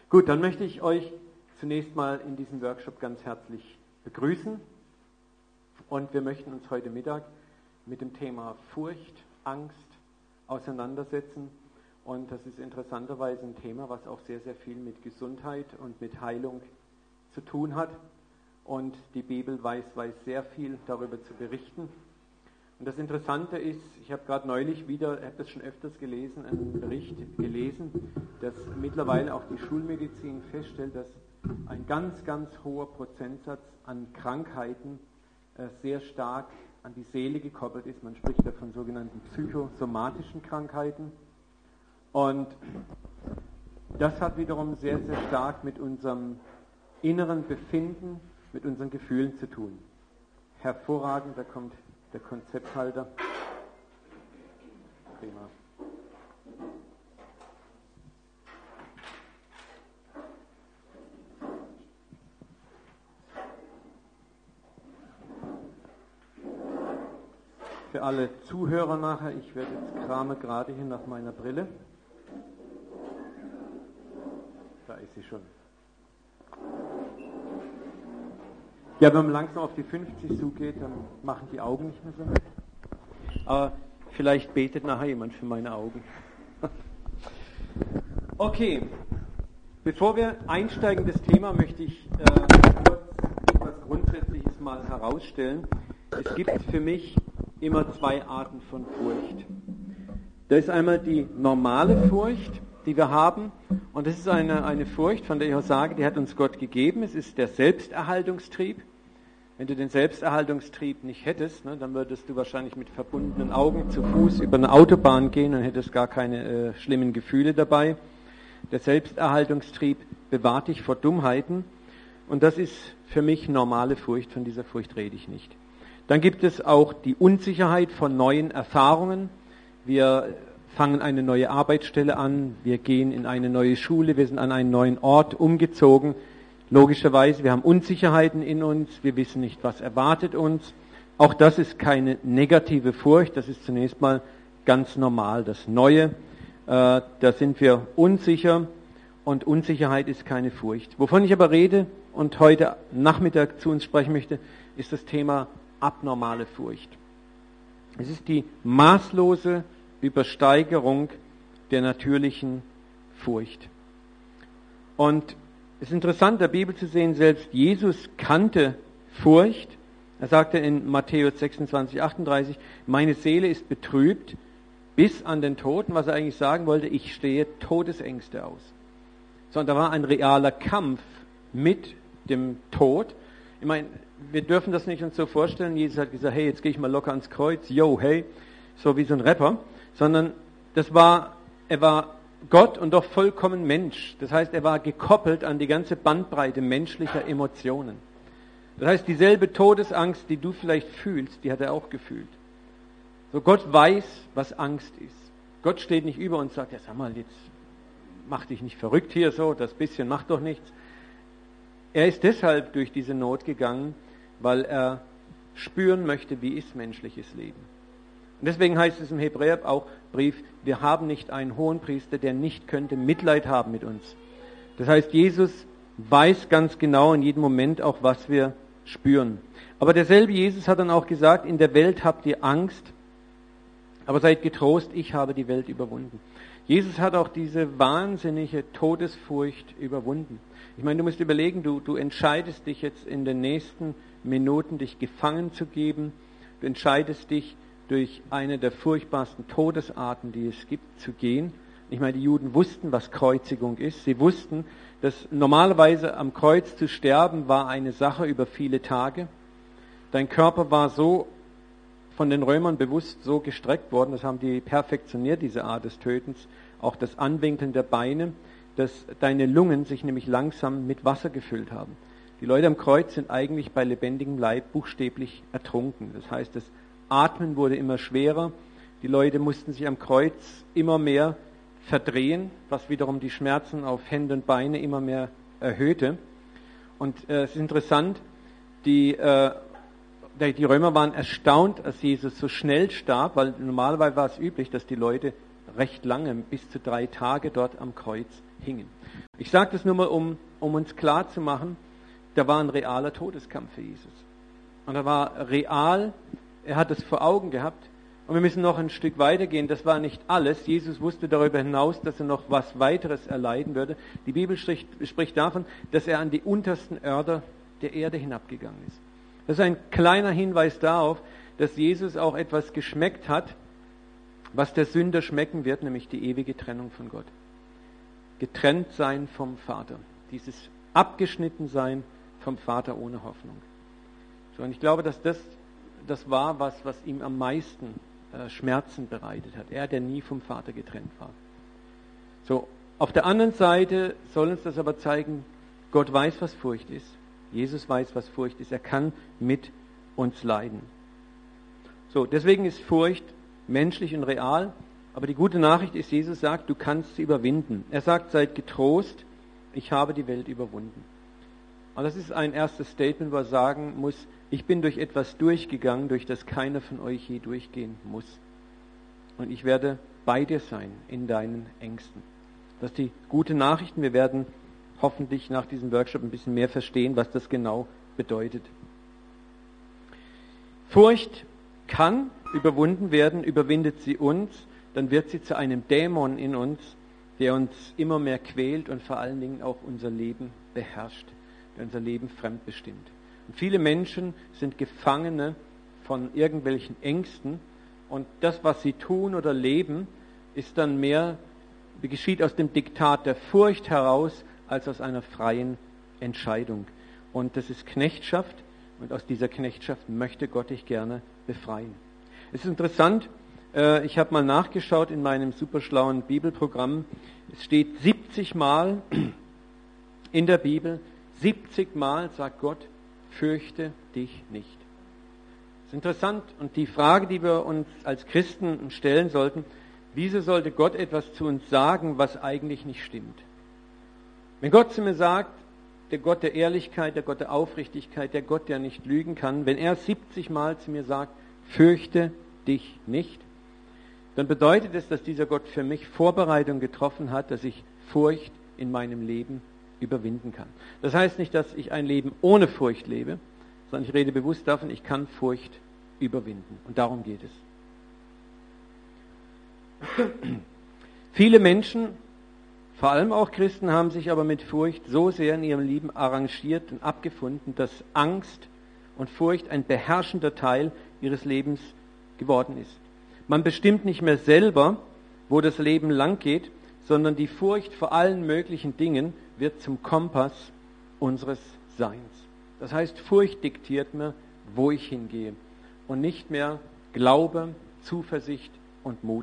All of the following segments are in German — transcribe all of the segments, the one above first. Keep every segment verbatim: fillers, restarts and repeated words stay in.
Gut, dann möchte ich euch zunächst mal in diesem Workshop ganz herzlich begrüßen. Und wir möchten uns heute Mittag mit dem Thema Furcht, Angst auseinandersetzen. Und das ist interessanterweise ein Thema, was auch sehr, sehr viel mit Gesundheit und mit Heilung zu tun hat. Und die Bibel weiß, weiß sehr viel darüber zu berichten. Und das Interessante ist, ich habe gerade neulich wieder, ich habe das schon öfters gelesen, einen Bericht gelesen, dass mittlerweile auch die Schulmedizin feststellt, dass ein ganz, ganz hoher Prozentsatz an Krankheiten äh, sehr stark an die Seele gekoppelt ist. Man spricht da von sogenannten psychosomatischen Krankheiten. Und das hat wiederum sehr, sehr stark mit unserem inneren Befinden, mit unseren Gefühlen zu tun. Hervorragend, da kommt der Konzepthalter. Prima. Für alle Zuhörer nachher, ich werde jetzt krame gerade hier nach meiner Brille. Da ist sie schon. Ja, wenn man langsam auf die fünfzig zugeht, dann machen die Augen nicht mehr so mit. Aber vielleicht betet nachher jemand für meine Augen. Okay, bevor wir einsteigen in das Thema, möchte ich äh, kurz etwas Grundsätzliches mal herausstellen. Es gibt für mich immer zwei Arten von Furcht. Da ist einmal die normale Furcht, die wir haben, und das ist eine, eine Furcht, von der ich auch sage, die hat uns Gott gegeben. Es ist der Selbsterhaltungstrieb. Wenn du den Selbsterhaltungstrieb nicht hättest, ne, dann würdest du wahrscheinlich mit verbundenen Augen zu Fuß über eine Autobahn gehen und hättest gar keine äh, schlimmen Gefühle dabei. Der Selbsterhaltungstrieb bewahrt dich vor Dummheiten, und das ist für mich normale Furcht, von dieser Furcht rede ich nicht. Dann gibt es auch die Unsicherheit von neuen Erfahrungen. Wir fangen eine neue Arbeitsstelle an, wir gehen in eine neue Schule, wir sind an einen neuen Ort umgezogen. Logischerweise, wir haben Unsicherheiten in uns, wir wissen nicht, was erwartet uns. Auch das ist keine negative Furcht, das ist zunächst mal ganz normal. Das Neue, äh, da sind wir unsicher, und Unsicherheit ist keine Furcht. Wovon ich aber rede und heute Nachmittag zu uns sprechen möchte, ist das Thema abnormale Furcht. Es ist die maßlose Übersteigerung der natürlichen Furcht. Und es ist interessant, der Bibel zu sehen, selbst Jesus kannte Furcht. Er sagte in Matthäus sechsundzwanzig, achtunddreißig, meine Seele ist betrübt bis an den Tod. Was er eigentlich sagen wollte, ich stehe Todesängste aus. Sondern da war ein realer Kampf mit dem Tod. Ich meine, wir dürfen das nicht uns so vorstellen. Jesus hat gesagt, hey, jetzt gehe ich mal locker ans Kreuz. Yo, hey, so wie so ein Rapper. Sondern das war, er war Gott und doch vollkommen Mensch. Das heißt, er war gekoppelt an die ganze Bandbreite menschlicher Emotionen. Das heißt, dieselbe Todesangst, die du vielleicht fühlst, die hat er auch gefühlt. So, Gott weiß, was Angst ist. Gott steht nicht über uns und sagt, ja, sag mal, jetzt mach dich nicht verrückt hier so, das bisschen macht doch nichts. Er ist deshalb durch diese Not gegangen, weil er spüren möchte, wie ist menschliches Leben. Und deswegen heißt es im Hebräer auch Brief, wir haben nicht einen Hohenpriester, der nicht könnte Mitleid haben mit uns. Das heißt, Jesus weiß ganz genau in jedem Moment auch, was wir spüren. Aber derselbe Jesus hat dann auch gesagt, in der Welt habt ihr Angst, aber seid getrost, ich habe die Welt überwunden. Jesus hat auch diese wahnsinnige Todesfurcht überwunden. Ich meine, du musst überlegen, du, du entscheidest dich jetzt in den nächsten Minuten, dich gefangen zu geben. Du entscheidest dich, durch eine der furchtbarsten Todesarten, die es gibt, zu gehen. Ich meine, die Juden wussten, was Kreuzigung ist. Sie wussten, dass normalerweise am Kreuz zu sterben war eine Sache über viele Tage. Dein Körper war so von den Römern bewusst so gestreckt worden, das haben die perfektioniert, diese Art des Tötens, auch das Anwinkeln der Beine, dass deine Lungen sich nämlich langsam mit Wasser gefüllt haben. Die Leute am Kreuz sind eigentlich bei lebendigem Leib buchstäblich ertrunken. Das heißt, das Atmen wurde immer schwerer. Die Leute mussten sich am Kreuz immer mehr verdrehen, was wiederum die Schmerzen auf Hände und Beine immer mehr erhöhte. Und äh, es ist interessant, die, äh, die Römer waren erstaunt, als Jesus so schnell starb, weil normalerweise war es üblich, dass die Leute recht lange, bis zu drei Tage dort am Kreuz hingen. Ich sage das nur mal, um, um uns klar zu machen, da war ein realer Todeskampf für Jesus. Und er war real, er hat es vor Augen gehabt. Und wir müssen noch ein Stück weitergehen, das war nicht alles. Jesus wusste darüber hinaus, dass er noch was weiteres erleiden würde. Die Bibel spricht, spricht davon, dass er an die untersten Örter der Erde hinabgegangen ist. Das ist ein kleiner Hinweis darauf, dass Jesus auch etwas geschmeckt hat, was der Sünder schmecken wird, nämlich die ewige Trennung von Gott. Getrennt sein vom Vater. Dieses Abgeschnittensein vom Vater ohne Hoffnung. So, und ich glaube, dass das das war, was, was ihm am meisten äh, Schmerzen bereitet hat. Er, der nie vom Vater getrennt war. So, auf der anderen Seite soll uns das aber zeigen, Gott weiß, was Furcht ist. Jesus weiß, was Furcht ist. Er kann mit uns leiden. So, deswegen ist Furcht menschlich und real. Aber die gute Nachricht ist, Jesus sagt, du kannst sie überwinden. Er sagt, seid getrost, ich habe die Welt überwunden. Und das ist ein erstes Statement, wo er sagen muss, ich bin durch etwas durchgegangen, durch das keiner von euch je durchgehen muss. Und ich werde bei dir sein in deinen Ängsten. Das ist die gute Nachricht. Wir werden hoffentlich nach diesem Workshop ein bisschen mehr verstehen, was das genau bedeutet. Furcht kann überwunden werden, überwindet sie uns, dann wird sie zu einem Dämon in uns, der uns immer mehr quält und vor allen Dingen auch unser Leben beherrscht, der unser Leben fremdbestimmt. Und viele Menschen sind Gefangene von irgendwelchen Ängsten und das, was sie tun oder leben, ist dann mehr, geschieht aus dem Diktat der Furcht heraus, als aus einer freien Entscheidung. Und das ist Knechtschaft und aus dieser Knechtschaft möchte Gott dich gerne befreien. Es ist interessant, ich habe mal nachgeschaut in meinem superschlauen Bibelprogramm. Es steht siebzig Mal in der Bibel, siebzig Mal sagt Gott, fürchte dich nicht. Das ist interessant und die Frage, die wir uns als Christen stellen sollten, wieso sollte Gott etwas zu uns sagen, was eigentlich nicht stimmt? Wenn Gott zu mir sagt, der Gott der Ehrlichkeit, der Gott der Aufrichtigkeit, der Gott, der nicht lügen kann, wenn er siebzig Mal zu mir sagt, fürchte dich nicht, dann bedeutet es, dass dieser Gott für mich Vorbereitung getroffen hat, dass ich Furcht in meinem Leben überwinden kann. Das heißt nicht, dass ich ein Leben ohne Furcht lebe, sondern ich rede bewusst davon, ich kann Furcht überwinden. Und darum geht es. Viele Menschen, vor allem auch Christen, haben sich aber mit Furcht so sehr in ihrem Leben arrangiert und abgefunden, dass Angst und Furcht ein beherrschender Teil ihres Lebens geworden ist. Man bestimmt nicht mehr selber, wo das Leben lang geht, sondern die Furcht vor allen möglichen Dingen wird zum Kompass unseres Seins. Das heißt, Furcht diktiert mir, wo ich hingehe und nicht mehr Glaube, Zuversicht und Mut.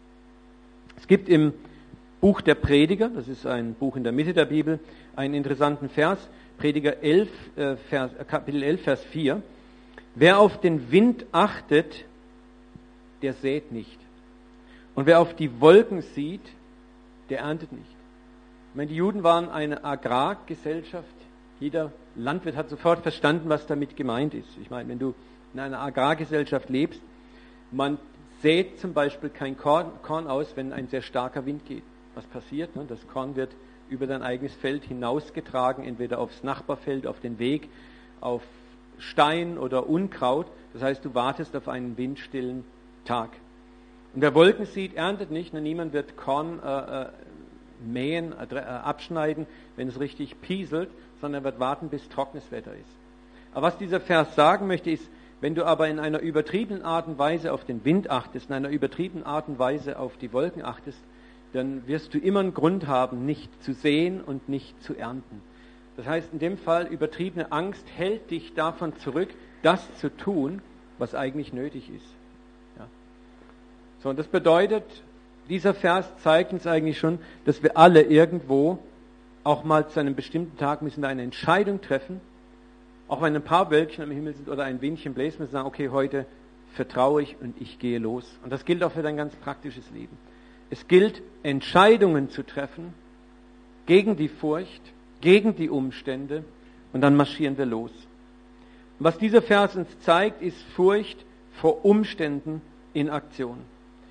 Es gibt im Buch der Prediger, das ist ein Buch in der Mitte der Bibel, einen interessanten Vers, Prediger elf, äh, Vers, Kapitel elf, Vers vier. Wer auf den Wind achtet, der sät nicht. Und wer auf die Wolken sieht, der erntet nicht. Ich meine, die Juden waren eine Agrargesellschaft. Jeder Landwirt hat sofort verstanden, was damit gemeint ist. Ich meine, wenn du in einer Agrargesellschaft lebst, man sät zum Beispiel kein Korn, Korn aus, wenn ein sehr starker Wind geht. Was passiert? Das Korn wird über dein eigenes Feld hinausgetragen, entweder aufs Nachbarfeld, auf den Weg, auf Stein oder Unkraut. Das heißt, du wartest auf einen windstillen Tag. Und wer Wolken sieht, erntet nicht, und niemand wird Korn äh, äh, mähen, äh, abschneiden, wenn es richtig pieselt, sondern er wird warten, bis trockenes Wetter ist. Aber was dieser Vers sagen möchte, ist, wenn du aber in einer übertriebenen Art und Weise auf den Wind achtest, in einer übertriebenen Art und Weise auf die Wolken achtest, dann wirst du immer einen Grund haben, nicht zu sehen und nicht zu ernten. Das heißt, in dem Fall, übertriebene Angst hält dich davon zurück, das zu tun, was eigentlich nötig ist. Ja. So, und das bedeutet, dieser Vers zeigt uns eigentlich schon, dass wir alle irgendwo, auch mal zu einem bestimmten Tag, müssen wir eine Entscheidung treffen, auch wenn ein paar Wölkchen am Himmel sind oder ein Windchen bläst, müssen wir sagen, okay, heute vertraue ich und ich gehe los. Und das gilt auch für dein ganz praktisches Leben. Es gilt, Entscheidungen zu treffen gegen die Furcht, gegen die Umstände und dann marschieren wir los. Und was dieser Vers uns zeigt, ist Furcht vor Umständen in Aktion.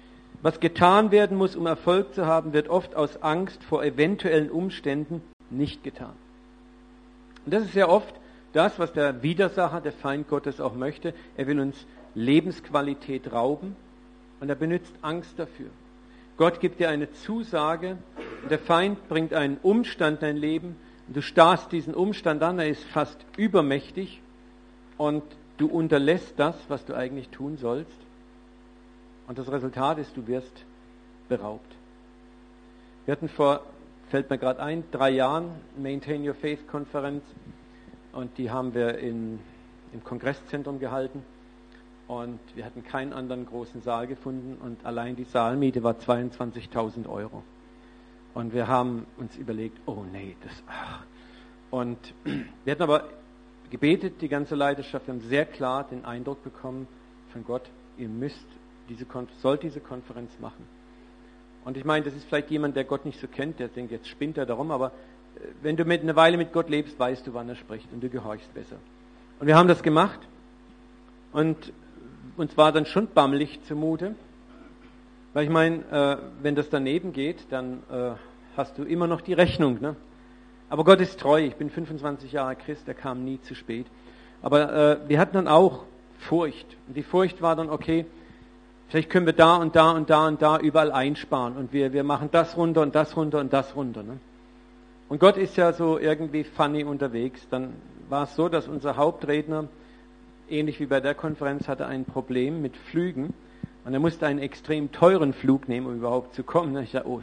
Was getan werden muss, um Erfolg zu haben, wird oft aus Angst vor eventuellen Umständen nicht getan. Und das ist sehr oft das, was der Widersacher, der Feind Gottes auch möchte. Er will uns Lebensqualität rauben und er benutzt Angst dafür. Gott gibt dir eine Zusage, der Feind bringt einen Umstand in dein Leben, und du starrst diesen Umstand an, er ist fast übermächtig und du unterlässt das, was du eigentlich tun sollst. Und das Resultat ist, du wirst beraubt. Wir hatten vor, fällt mir gerade ein, drei Jahren Maintain Your Faith Konferenz und die haben wir in, im Kongresszentrum gehalten. Und wir hatten keinen anderen großen Saal gefunden und allein die Saalmiete war zweiundzwanzigtausend Euro. Und wir haben uns überlegt, oh nee, das, ach. Und wir hatten aber gebetet, die ganze Leiterschaft, wir haben sehr klar den Eindruck bekommen von Gott, ihr müsst diese, sollt diese Konferenz machen. Und ich meine, das ist vielleicht jemand, der Gott nicht so kennt, der denkt, jetzt spinnt er darum, aber wenn du mit, eine Weile mit Gott lebst, weißt du, wann er spricht und du gehorchst besser. Und wir haben das gemacht und uns war dann schon bammelig zumute, weil ich meine, äh, wenn das daneben geht, dann äh, hast du immer noch die Rechnung. Ne? Aber Gott ist treu, ich bin fünfundzwanzig Jahre Christ, er kam nie zu spät. Aber äh, wir hatten dann auch Furcht. Und die Furcht war dann, okay, vielleicht können wir da und da und da und da überall einsparen. Und wir, wir machen das runter und das runter und das runter. Ne? Und Gott ist ja so irgendwie funny unterwegs. Dann war es so, dass unser Hauptredner, ähnlich wie bei der Konferenz, hatte ein Problem mit Flügen. Und er musste einen extrem teuren Flug nehmen, um überhaupt zu kommen. Und ich dachte, oh,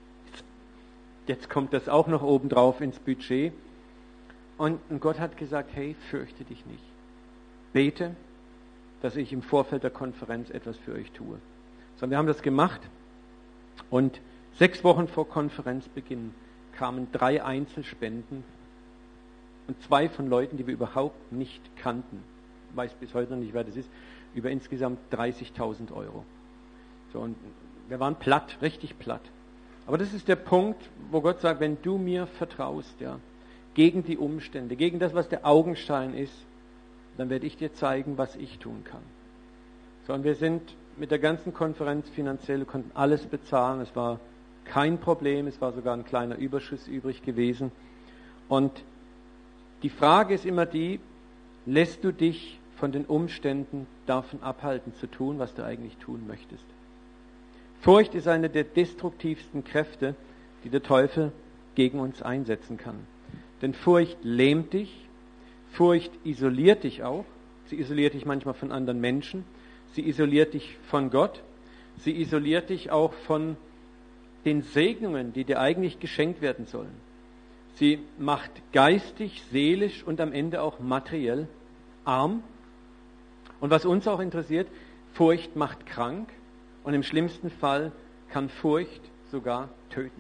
jetzt kommt das auch noch obendrauf ins Budget. Und, und Gott hat gesagt, hey, fürchte dich nicht. Bete, dass ich im Vorfeld der Konferenz etwas für euch tue. So, wir haben das gemacht und sechs Wochen vor Konferenzbeginn kamen drei Einzelspenden und zwei von Leuten, die wir überhaupt nicht kannten. Ich weiß bis heute noch nicht, wer das ist, über insgesamt dreißigtausend Euro. So, und wir waren platt, richtig platt. Aber das ist der Punkt, wo Gott sagt, wenn du mir vertraust, ja, gegen die Umstände, gegen das, was der Augenschein ist, dann werde ich dir zeigen, was ich tun kann. So, und wir sind mit der ganzen Konferenz finanziell, konnten alles bezahlen, es war kein Problem, es war sogar ein kleiner Überschuss übrig gewesen. Und die Frage ist immer die, lässt du dich von den Umständen davon abhalten zu tun, was du eigentlich tun möchtest? Furcht ist eine der destruktivsten Kräfte, die der Teufel gegen uns einsetzen kann. Denn Furcht lähmt dich, Furcht isoliert dich auch, sie isoliert dich manchmal von anderen Menschen, sie isoliert dich von Gott, sie isoliert dich auch von den Segnungen, die dir eigentlich geschenkt werden sollen. Sie macht geistig, seelisch und am Ende auch materiell arm. Und was uns auch interessiert, Furcht macht krank und im schlimmsten Fall kann Furcht sogar töten.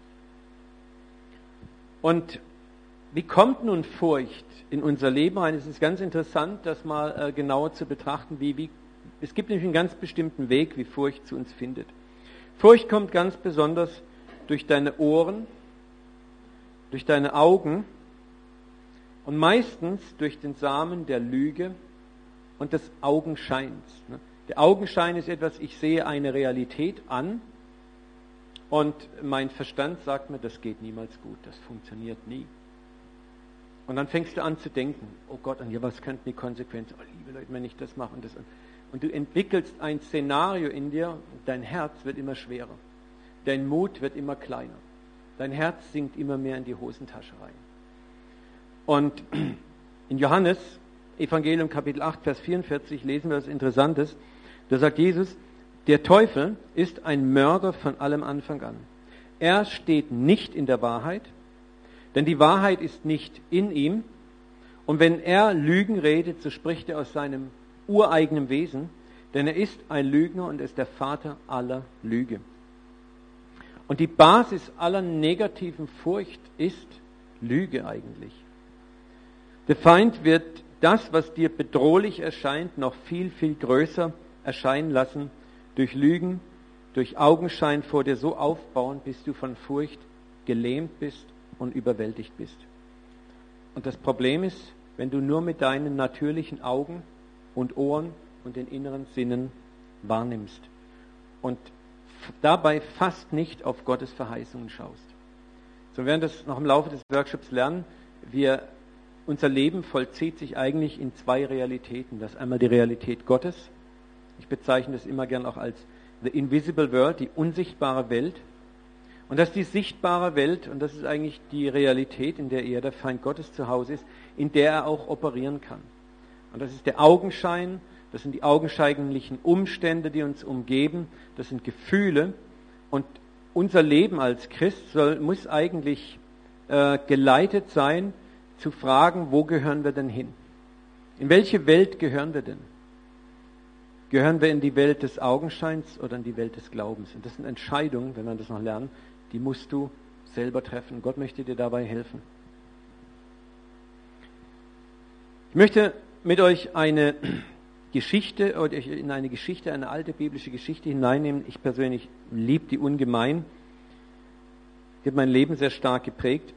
Und wie kommt nun Furcht in unser Leben rein? Es ist ganz interessant, das mal äh, genauer zu betrachten. Wie, wie, es gibt nämlich einen ganz bestimmten Weg, wie Furcht zu uns findet. Furcht kommt ganz besonders durch deine Ohren, durch deine Augen und meistens durch den Samen der Lüge und des Augenscheins. Der Augenschein ist etwas, ich sehe eine Realität an und mein Verstand sagt mir, das geht niemals gut, das funktioniert nie. Und dann fängst du an zu denken, oh Gott, und ja, was könnten die Konsequenzen? Oh, liebe Leute, wenn ich das mache und das. Und du entwickelst ein Szenario in dir, dein Herz wird immer schwerer, dein Mut wird immer kleiner, dein Herz sinkt immer mehr in die Hosentasche rein. Und in Johannes Evangelium Kapitel acht, Vers vierundvierzig lesen wir was Interessantes. Da sagt Jesus, der Teufel ist ein Mörder von allem Anfang an. Er steht nicht in der Wahrheit, denn die Wahrheit ist nicht in ihm. Und wenn er Lügen redet, so spricht er aus seinem ureigenen Wesen, denn er ist ein Lügner und ist der Vater aller Lüge. Und die Basis aller negativen Furcht ist Lüge eigentlich. Der Feind wird das, was dir bedrohlich erscheint, noch viel, viel größer erscheinen lassen, durch Lügen, durch Augenschein vor dir so aufbauen, bis du von Furcht gelähmt bist und überwältigt bist. Und das Problem ist, wenn du nur mit deinen natürlichen Augen und Ohren und den inneren Sinnen wahrnimmst. Und dabei fast nicht auf Gottes Verheißungen schaust. So, wir werden das noch im Laufe des Workshops lernen. Wir, unser Leben vollzieht sich eigentlich in zwei Realitäten. Das ist einmal die Realität Gottes. Ich bezeichne das immer gern auch als the invisible world, die unsichtbare Welt. Und das ist die sichtbare Welt, und das ist eigentlich die Realität, in der er, der Feind Gottes, zu Hause ist, in der er auch operieren kann. Und das ist der Augenschein, das sind die augenscheinlichen Umstände, die uns umgeben, das sind Gefühle. Und unser Leben als Christ soll, muss eigentlich äh, geleitet sein, zu fragen, wo gehören wir denn hin? In welche Welt gehören wir denn? Gehören wir in die Welt des Augenscheins oder in die Welt des Glaubens? Und das sind Entscheidungen, wenn wir das noch lernen, die musst du selber treffen. Gott möchte dir dabei helfen. Ich möchte mit euch eine Geschichte oder in eine Geschichte, eine alte biblische Geschichte hineinnehmen. Ich persönlich liebe die ungemein. Die hat mein Leben sehr stark geprägt.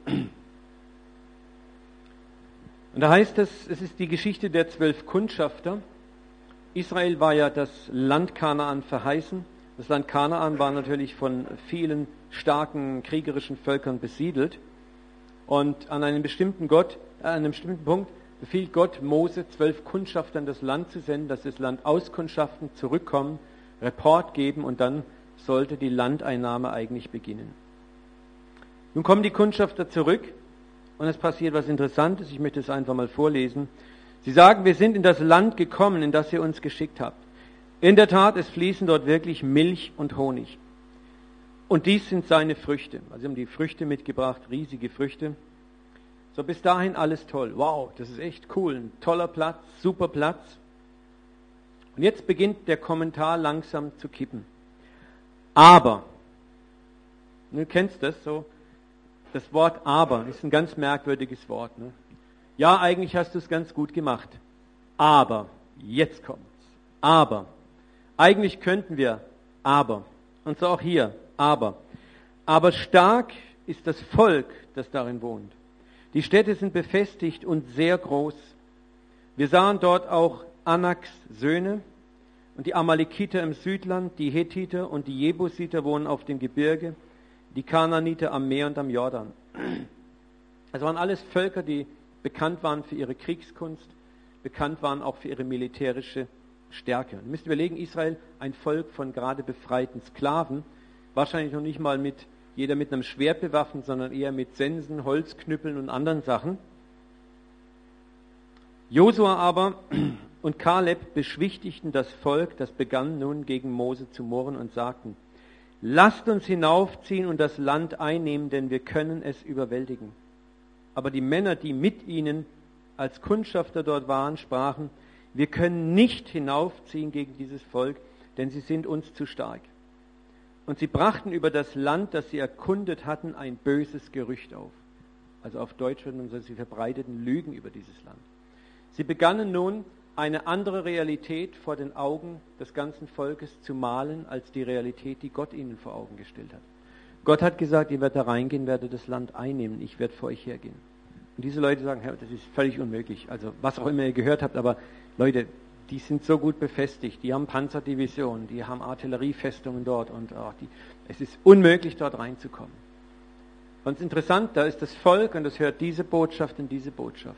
Und da heißt es, es ist die Geschichte der zwölf Kundschafter. Israel war ja das Land Kanaan verheißen. Das Land Kanaan war natürlich von vielen starken kriegerischen Völkern besiedelt. Und an einem bestimmten, Gott, äh, an einem bestimmten Punkt befiehlt Gott Mose, zwölf Kundschaftern das Land zu senden, dass das Land auskundschaften, zurückkommen, Report geben und dann sollte die Landeinnahme eigentlich beginnen. Nun kommen die Kundschafter zurück und es passiert was Interessantes. Ich möchte es einfach mal vorlesen. Sie sagen, wir sind in das Land gekommen, in das ihr uns geschickt habt. In der Tat, es fließen dort wirklich Milch und Honig. Und dies sind seine Früchte. Also sie haben die Früchte mitgebracht, riesige Früchte. So, bis dahin alles toll. Wow, das ist echt cool. Ein toller Platz, super Platz. Und jetzt beginnt der Kommentar langsam zu kippen. Aber, du kennst das so, das Wort aber ist ein ganz merkwürdiges Wort. Ne? Ja, eigentlich hast du es ganz gut gemacht. Aber, jetzt kommt's. Aber, eigentlich könnten wir, aber, und so auch hier, aber. Aber stark ist das Volk, das darin wohnt. Die Städte sind befestigt und sehr groß. Wir sahen dort auch Anaks Söhne und die Amalekiter im Südland, die Hethiter und die Jebusiter wohnen auf dem Gebirge, die Kanaaniter am Meer und am Jordan. Das waren alles Völker, die bekannt waren für ihre Kriegskunst, bekannt waren auch für ihre militärische Stärke. Ihr müsst überlegen, Israel, ein Volk von gerade befreiten Sklaven, wahrscheinlich noch nicht mal mit jeder mit einem Schwert bewaffnet, sondern eher mit Sensen, Holzknüppeln und anderen Sachen. Josua aber und Kaleb beschwichtigten das Volk, das begann nun gegen Mose zu murren und sagten, lasst uns hinaufziehen und das Land einnehmen, denn wir können es überwältigen. Aber die Männer, die mit ihnen als Kundschafter dort waren, sprachen, wir können nicht hinaufziehen gegen dieses Volk, denn sie sind uns zu stark. Und sie brachten über das Land, das sie erkundet hatten, ein böses Gerücht auf. Also auf Deutsch würden man sagen, sie verbreiteten Lügen über dieses Land. Sie begannen nun, eine andere Realität vor den Augen des ganzen Volkes zu malen, als die Realität, die Gott ihnen vor Augen gestellt hat. Gott hat gesagt, ihr werdet da reingehen, werdet das Land einnehmen, ich werde vor euch hergehen. Und diese Leute sagen, Herr, das ist völlig unmöglich. Also was auch immer ihr gehört habt, aber Leute, die sind so gut befestigt, die haben Panzerdivisionen, die haben Artilleriefestungen dort und ach, die, es ist unmöglich, dort reinzukommen. Und es ist interessant, da ist das Volk und das hört diese Botschaft und diese Botschaft.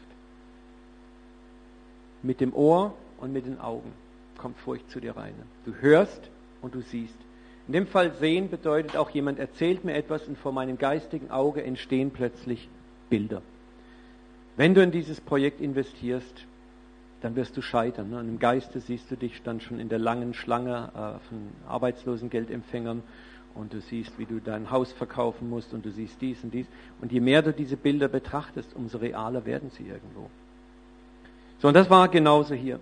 Mit dem Ohr und mit den Augen kommt Furcht zu dir rein. Du hörst und du siehst. In dem Fall sehen bedeutet auch, jemand erzählt mir etwas und vor meinem geistigen Auge entstehen plötzlich Bilder. Wenn du in dieses Projekt investierst, dann wirst du scheitern. Ne? Und im Geiste siehst du dich dann schon in der langen Schlange äh, von Arbeitslosengeldempfängern und du siehst, wie du dein Haus verkaufen musst und du siehst dies und dies. Und je mehr du diese Bilder betrachtest, umso realer werden sie irgendwo. So, und das war genauso hier.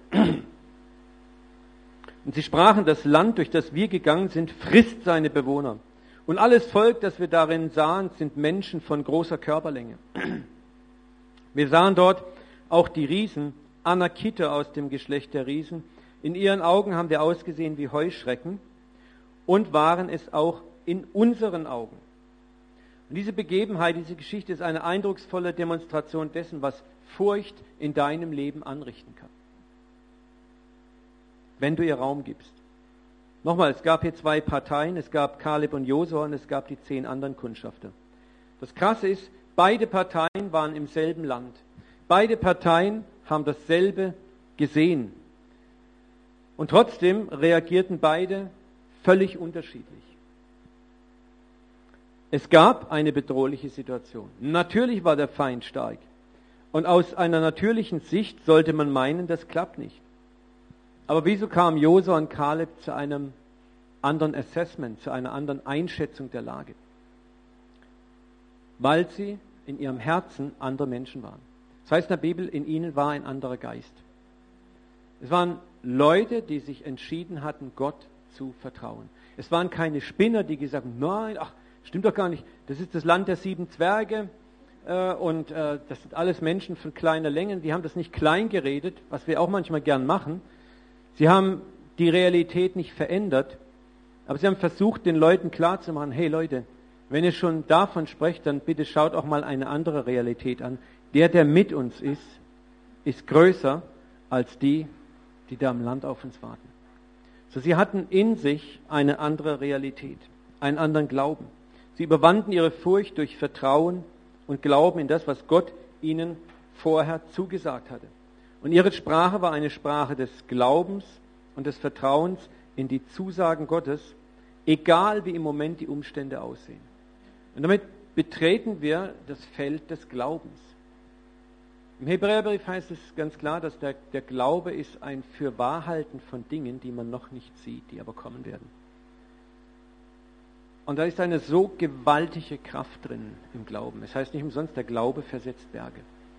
Und sie sprachen, das Land, durch das wir gegangen sind, frisst seine Bewohner. Und alles Volk, das wir darin sahen, sind Menschen von großer Körperlänge. Wir sahen dort auch die Riesen, Anakiter aus dem Geschlecht der Riesen. In ihren Augen haben wir ausgesehen wie Heuschrecken und waren es auch in unseren Augen. Und diese Begebenheit, diese Geschichte ist eine eindrucksvolle Demonstration dessen, was Furcht in deinem Leben anrichten kann. Wenn du ihr Raum gibst. Nochmal, es gab hier zwei Parteien, es gab Kaleb und Josua und es gab die zehn anderen Kundschafter. Das Krasse ist, beide Parteien waren im selben Land. Beide Parteien haben dasselbe gesehen. Und trotzdem reagierten beide völlig unterschiedlich. Es gab eine bedrohliche Situation. Natürlich war der Feind stark. Und aus einer natürlichen Sicht sollte man meinen, das klappt nicht. Aber wieso kamen Josua und Kaleb zu einem anderen Assessment, zu einer anderen Einschätzung der Lage? Weil sie in ihrem Herzen andere Menschen waren. Das heißt in der Bibel, in ihnen war ein anderer Geist. Es waren Leute, die sich entschieden hatten, Gott zu vertrauen. Es waren keine Spinner, die gesagt haben, nein, ach, stimmt doch gar nicht, das ist das Land der sieben Zwerge äh, und äh, das sind alles Menschen von kleiner Länge. Die haben das nicht klein geredet, was wir auch manchmal gern machen. Sie haben die Realität nicht verändert, aber sie haben versucht, den Leuten klarzumachen, hey Leute, wenn ihr schon davon sprecht, dann bitte schaut auch mal eine andere Realität an. Der, der mit uns ist, ist größer als die, die da im Land auf uns warten. So, sie hatten in sich eine andere Realität, einen anderen Glauben. Sie überwanden ihre Furcht durch Vertrauen und Glauben in das, was Gott ihnen vorher zugesagt hatte. Und ihre Sprache war eine Sprache des Glaubens und des Vertrauens in die Zusagen Gottes, egal wie im Moment die Umstände aussehen. Und damit betreten wir das Feld des Glaubens. Im Hebräerbrief heißt es ganz klar, dass der, der Glaube ist ein Fürwahrhalten von Dingen, die man noch nicht sieht, die aber kommen werden. Und da ist eine so gewaltige Kraft drin im Glauben. Es heißt nicht umsonst, der Glaube versetzt Berge.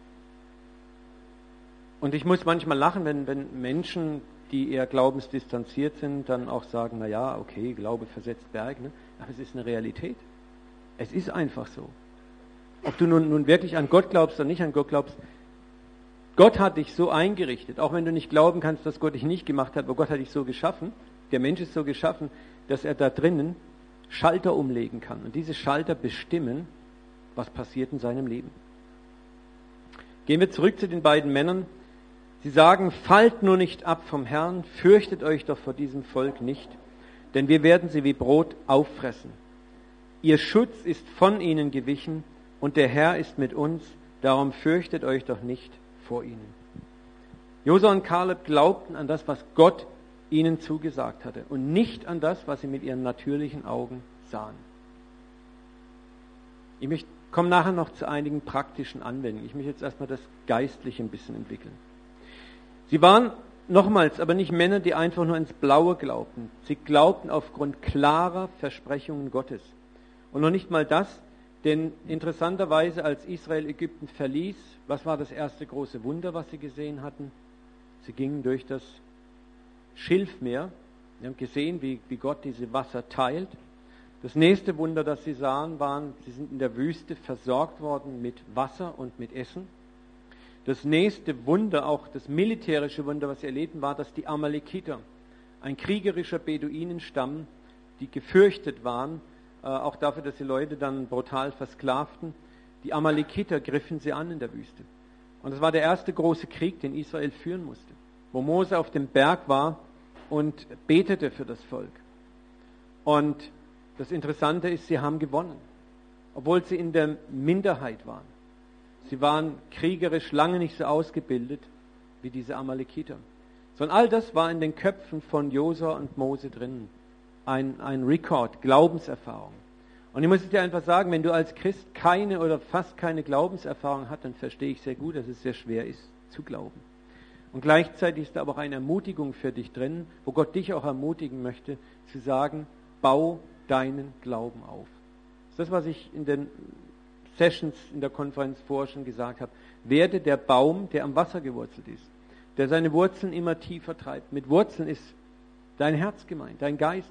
Und ich muss manchmal lachen, wenn, wenn Menschen, die eher glaubensdistanziert sind, dann auch sagen, na ja, okay, Glaube versetzt Berge, ne? Aber es ist eine Realität. Es ist einfach so. Ob du nun, nun wirklich an Gott glaubst oder nicht an Gott glaubst, Gott hat dich so eingerichtet, auch wenn du nicht glauben kannst, dass Gott dich nicht gemacht hat, aber Gott hat dich so geschaffen, der Mensch ist so geschaffen, dass er da drinnen Schalter umlegen kann. Und diese Schalter bestimmen, was passiert in seinem Leben. Gehen wir zurück zu den beiden Männern. Sie sagen, fallt nur nicht ab vom Herrn, fürchtet euch doch vor diesem Volk nicht, denn wir werden sie wie Brot auffressen. Ihr Schutz ist von ihnen gewichen und der Herr ist mit uns, darum fürchtet euch doch nicht vor ihnen. Josua und Kaleb glaubten an das, was Gott ihnen zugesagt hatte und nicht an das, was sie mit ihren natürlichen Augen sahen. Ich möchte, komme nachher noch zu einigen praktischen Anwendungen. Ich möchte jetzt erstmal das Geistliche ein bisschen entwickeln. Sie waren nochmals aber nicht Männer, die einfach nur ins Blaue glaubten. Sie glaubten aufgrund klarer Versprechungen Gottes. Und noch nicht mal das, denn interessanterweise, als Israel Ägypten verließ, was war das erste große Wunder, was sie gesehen hatten? Sie gingen durch das Schilfmeer. Sie haben gesehen, wie, wie Gott diese Wasser teilt. Das nächste Wunder, das sie sahen, waren, sie sind in der Wüste versorgt worden mit Wasser und mit Essen. Das nächste Wunder, auch das militärische Wunder, was sie erlebten, war, dass die Amalekiter, ein kriegerischer Beduinenstamm, die gefürchtet waren, äh, auch dafür, dass sie Leute dann brutal versklavten, die Amalekiter griffen sie an in der Wüste. Und das war der erste große Krieg, den Israel führen musste, wo Mose auf dem Berg war und betete für das Volk. Und das Interessante ist, sie haben gewonnen, obwohl sie in der Minderheit waren. Sie waren kriegerisch lange nicht so ausgebildet wie diese Amalekiter. Sondern all das war in den Köpfen von Josua und Mose drin. Ein, ein Rekord, Glaubenserfahrung. Und ich muss dir einfach sagen, wenn du als Christ keine oder fast keine Glaubenserfahrung hast, dann verstehe ich sehr gut, dass es sehr schwer ist zu glauben. Und gleichzeitig ist da aber auch eine Ermutigung für dich drin, wo Gott dich auch ermutigen möchte, zu sagen, bau deinen Glauben auf. Das ist das, was ich in den Sessions in der Konferenz vorher schon gesagt habe. Werde der Baum, der am Wasser gewurzelt ist, der seine Wurzeln immer tiefer treibt. Mit Wurzeln ist dein Herz gemeint, dein Geist.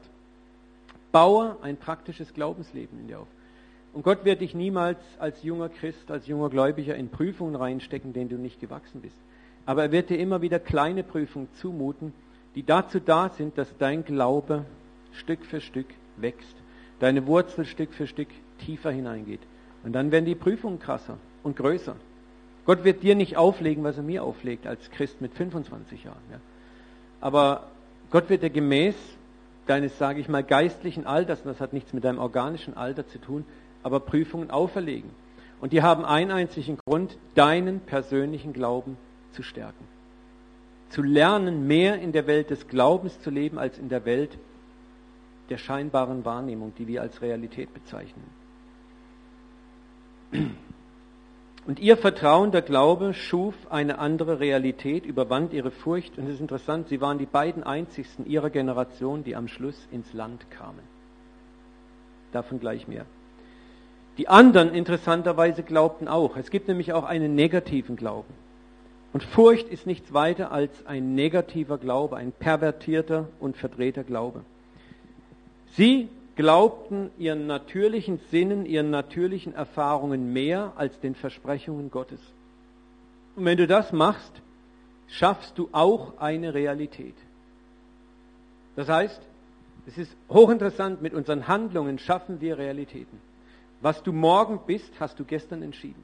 Baue ein praktisches Glaubensleben in dir auf. Und Gott wird dich niemals als junger Christ, als junger Gläubiger in Prüfungen reinstecken, denen du nicht gewachsen bist. Aber er wird dir immer wieder kleine Prüfungen zumuten, die dazu da sind, dass dein Glaube Stück für Stück wächst, deine Wurzel Stück für Stück tiefer hineingeht. Und dann werden die Prüfungen krasser und größer. Gott wird dir nicht auflegen, was er mir auflegt als Christ mit fünfundzwanzig Jahren. Ja. Aber Gott wird dir gemäß deines, sage ich mal, geistlichen Alters, und das hat nichts mit deinem organischen Alter zu tun, aber Prüfungen auferlegen. Und die haben einen einzigen Grund, deinen persönlichen Glauben zu stärken. Zu lernen, mehr in der Welt des Glaubens zu leben, als in der Welt der scheinbaren Wahrnehmung, die wir als Realität bezeichnen. Und ihr vertrauender Glaube schuf eine andere Realität, überwand ihre Furcht. Und es ist interessant, sie waren die beiden einzigsten ihrer Generation, die am Schluss ins Land kamen. Davon gleich mehr. Die anderen interessanterweise glaubten auch. Es gibt nämlich auch einen negativen Glauben. Und Furcht ist nichts weiter als ein negativer Glaube, ein pervertierter und verdrehter Glaube. Sie glaubten ihren natürlichen Sinnen, ihren natürlichen Erfahrungen mehr als den Versprechungen Gottes. Und wenn du das machst, schaffst du auch eine Realität. Das heißt, es ist hochinteressant, mit unseren Handlungen schaffen wir Realitäten. Was du morgen bist, hast du gestern entschieden.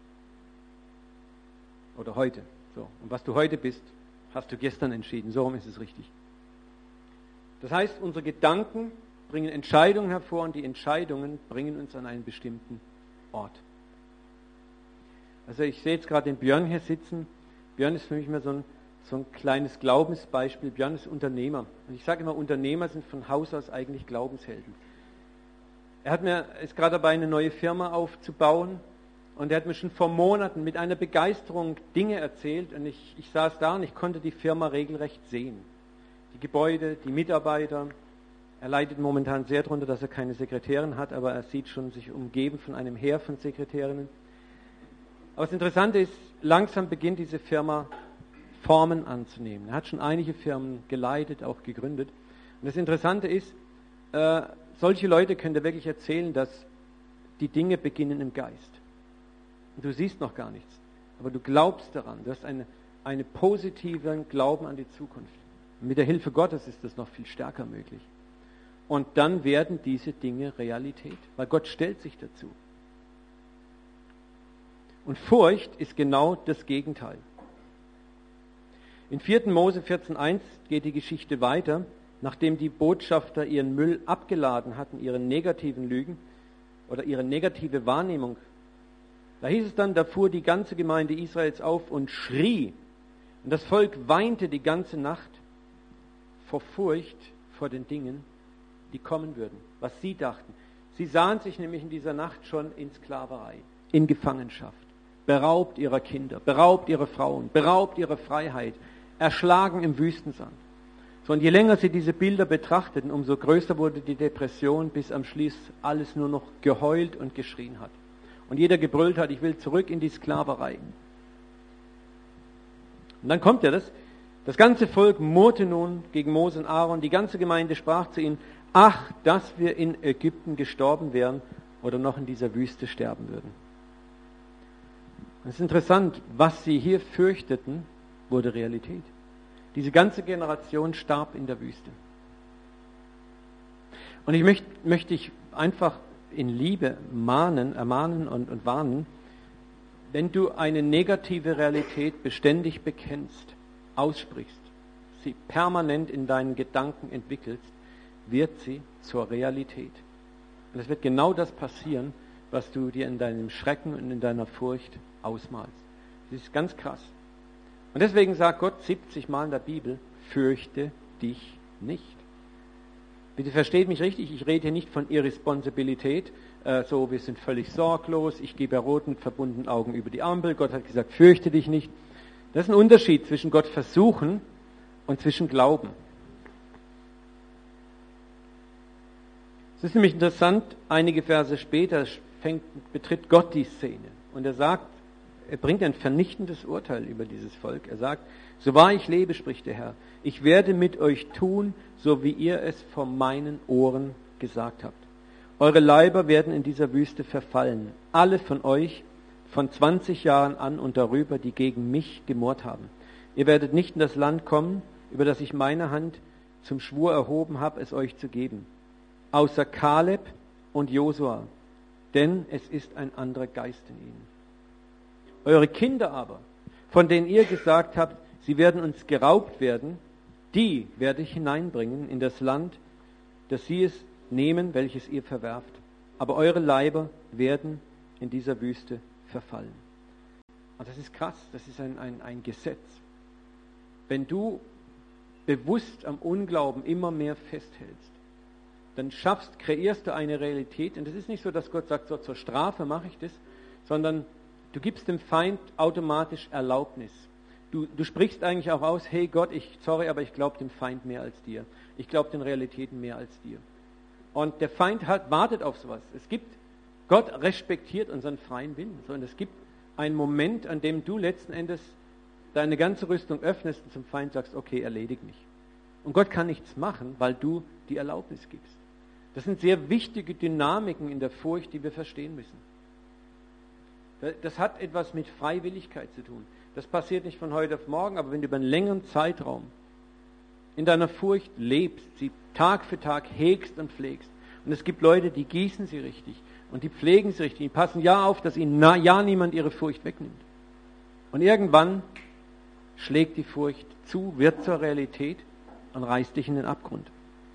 Oder heute. So. Und was du heute bist, hast du gestern entschieden. So rum ist es richtig. Das heißt, unsere Gedanken bringen Entscheidungen hervor und die Entscheidungen bringen uns an einen bestimmten Ort. Also ich sehe jetzt gerade den Björn hier sitzen. Björn ist für mich mehr so ein, so ein kleines Glaubensbeispiel. Björn ist Unternehmer. Und ich sage immer, Unternehmer sind von Haus aus eigentlich Glaubenshelden. Er hat mir, ist gerade dabei, eine neue Firma aufzubauen. Und er hat mir schon vor Monaten mit einer Begeisterung Dinge erzählt. Und ich, ich saß da und ich konnte die Firma regelrecht sehen. Die Gebäude, die Mitarbeiter. Er leidet momentan sehr darunter, dass er keine Sekretärin hat, aber er sieht schon sich umgeben von einem Heer von Sekretärinnen. Aber das Interessante ist, langsam beginnt diese Firma Formen anzunehmen. Er hat schon einige Firmen geleitet, auch gegründet. Und das Interessante ist, äh, solche Leute können dir wirklich erzählen, dass die Dinge beginnen im Geist. Und du siehst noch gar nichts, aber du glaubst daran. Du hast eine, einen positiven Glauben an die Zukunft. Und mit der Hilfe Gottes ist das noch viel stärker möglich. Und dann werden diese Dinge Realität, weil Gott stellt sich dazu. Und Furcht ist genau das Gegenteil. In vierten Mose vierzehn eins geht die Geschichte weiter, nachdem die Botschafter ihren Müll abgeladen hatten, ihre negativen Lügen oder ihre negative Wahrnehmung. Da hieß es dann, da fuhr die ganze Gemeinde Israels auf und schrie. Und das Volk weinte die ganze Nacht vor Furcht vor den Dingen, die kommen würden, was sie dachten. Sie sahen sich nämlich in dieser Nacht schon in Sklaverei, in Gefangenschaft, beraubt ihrer Kinder, beraubt ihrer Frauen, beraubt ihrer Freiheit, erschlagen im Wüstensand. So, und je länger sie diese Bilder betrachteten, umso größer wurde die Depression, bis am Schluss alles nur noch geheult und geschrien hat. Und jeder gebrüllt hat, ich will zurück in die Sklaverei. Und dann kommt ja das, das ganze Volk murrte nun gegen Mose und Aaron, die ganze Gemeinde sprach zu ihnen, ach, dass wir in Ägypten gestorben wären oder noch in dieser Wüste sterben würden. Es ist interessant, was sie hier fürchteten, wurde Realität. Diese ganze Generation starb in der Wüste. Und ich möchte, möchte dich einfach in Liebe mahnen, ermahnen und, und warnen, wenn du eine negative Realität beständig bekennst, aussprichst, sie permanent in deinen Gedanken entwickelst, wird sie zur Realität. Und es wird genau das passieren, was du dir in deinem Schrecken und in deiner Furcht ausmalst. Das ist ganz krass. Und deswegen sagt Gott siebzig Mal in der Bibel, fürchte dich nicht. Bitte versteht mich richtig, ich rede hier nicht von Irresponsibilität, äh, so wir sind völlig sorglos, ich gehe bei roten, verbundenen Augen über die Ampel, Gott hat gesagt, fürchte dich nicht. Das ist ein Unterschied zwischen Gott versuchen und zwischen Glauben. Es ist nämlich interessant, einige Verse später fängt, betritt Gott die Szene und er sagt, er bringt ein vernichtendes Urteil über dieses Volk. Er sagt, so wahr ich lebe, spricht der Herr, ich werde mit euch tun, so wie ihr es vor meinen Ohren gesagt habt. Eure Leiber werden in dieser Wüste verfallen, alle von euch von zwanzig Jahren an und darüber, die gegen mich gemurrt haben. Ihr werdet nicht in das Land kommen, über das ich meine Hand zum Schwur erhoben habe, es euch zu geben, außer Kaleb und Josua, denn es ist ein anderer Geist in ihnen. Eure Kinder aber, von denen ihr gesagt habt, sie werden uns geraubt werden, die werde ich hineinbringen in das Land, dass sie es nehmen, welches ihr verwerft. Aber eure Leiber werden in dieser Wüste verfallen. Und das ist krass, das ist ein, ein, ein Gesetz. Wenn du bewusst am Unglauben immer mehr festhältst, dann schaffst, kreierst du eine Realität. Und es ist nicht so, dass Gott sagt, so zur Strafe mache ich das, sondern du gibst dem Feind automatisch Erlaubnis. Du, du sprichst eigentlich auch aus, hey Gott, ich, sorry, aber ich glaube dem Feind mehr als dir. Ich glaube den Realitäten mehr als dir. Und der Feind hat, wartet auf sowas. Es gibt, Gott respektiert unseren freien Willen. So, und es gibt einen Moment, an dem du letzten Endes deine ganze Rüstung öffnest und zum Feind sagst, okay, erledig mich. Und Gott kann nichts machen, weil du die Erlaubnis gibst. Das sind sehr wichtige Dynamiken in der Furcht, die wir verstehen müssen. Das hat etwas mit Freiwilligkeit zu tun. Das passiert nicht von heute auf morgen, aber wenn du über einen längeren Zeitraum in deiner Furcht lebst, sie Tag für Tag hegst und pflegst. Und es gibt Leute, die gießen sie richtig und die pflegen sie richtig, die passen ja auf, dass ihnen ja niemand ihre Furcht wegnimmt. Und irgendwann schlägt die Furcht zu, wird zur Realität und reißt dich in den Abgrund.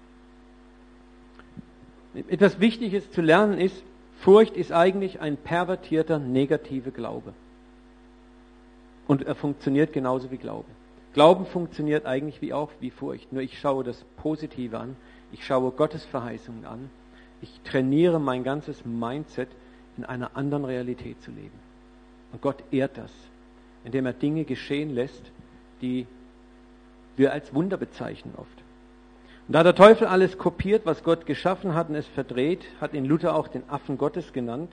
Etwas Wichtiges zu lernen ist, Furcht ist eigentlich ein pervertierter, negativer Glaube. Und er funktioniert genauso wie Glaube. Glauben funktioniert eigentlich wie auch wie Furcht. Nur ich schaue das Positive an. Ich schaue Gottes Verheißungen an. Ich trainiere mein ganzes Mindset, in einer anderen Realität zu leben. Und Gott ehrt das, indem er Dinge geschehen lässt, die wir als Wunder bezeichnen oft. Und da der Teufel alles kopiert, was Gott geschaffen hat und es verdreht, hat ihn Luther auch den Affen Gottes genannt.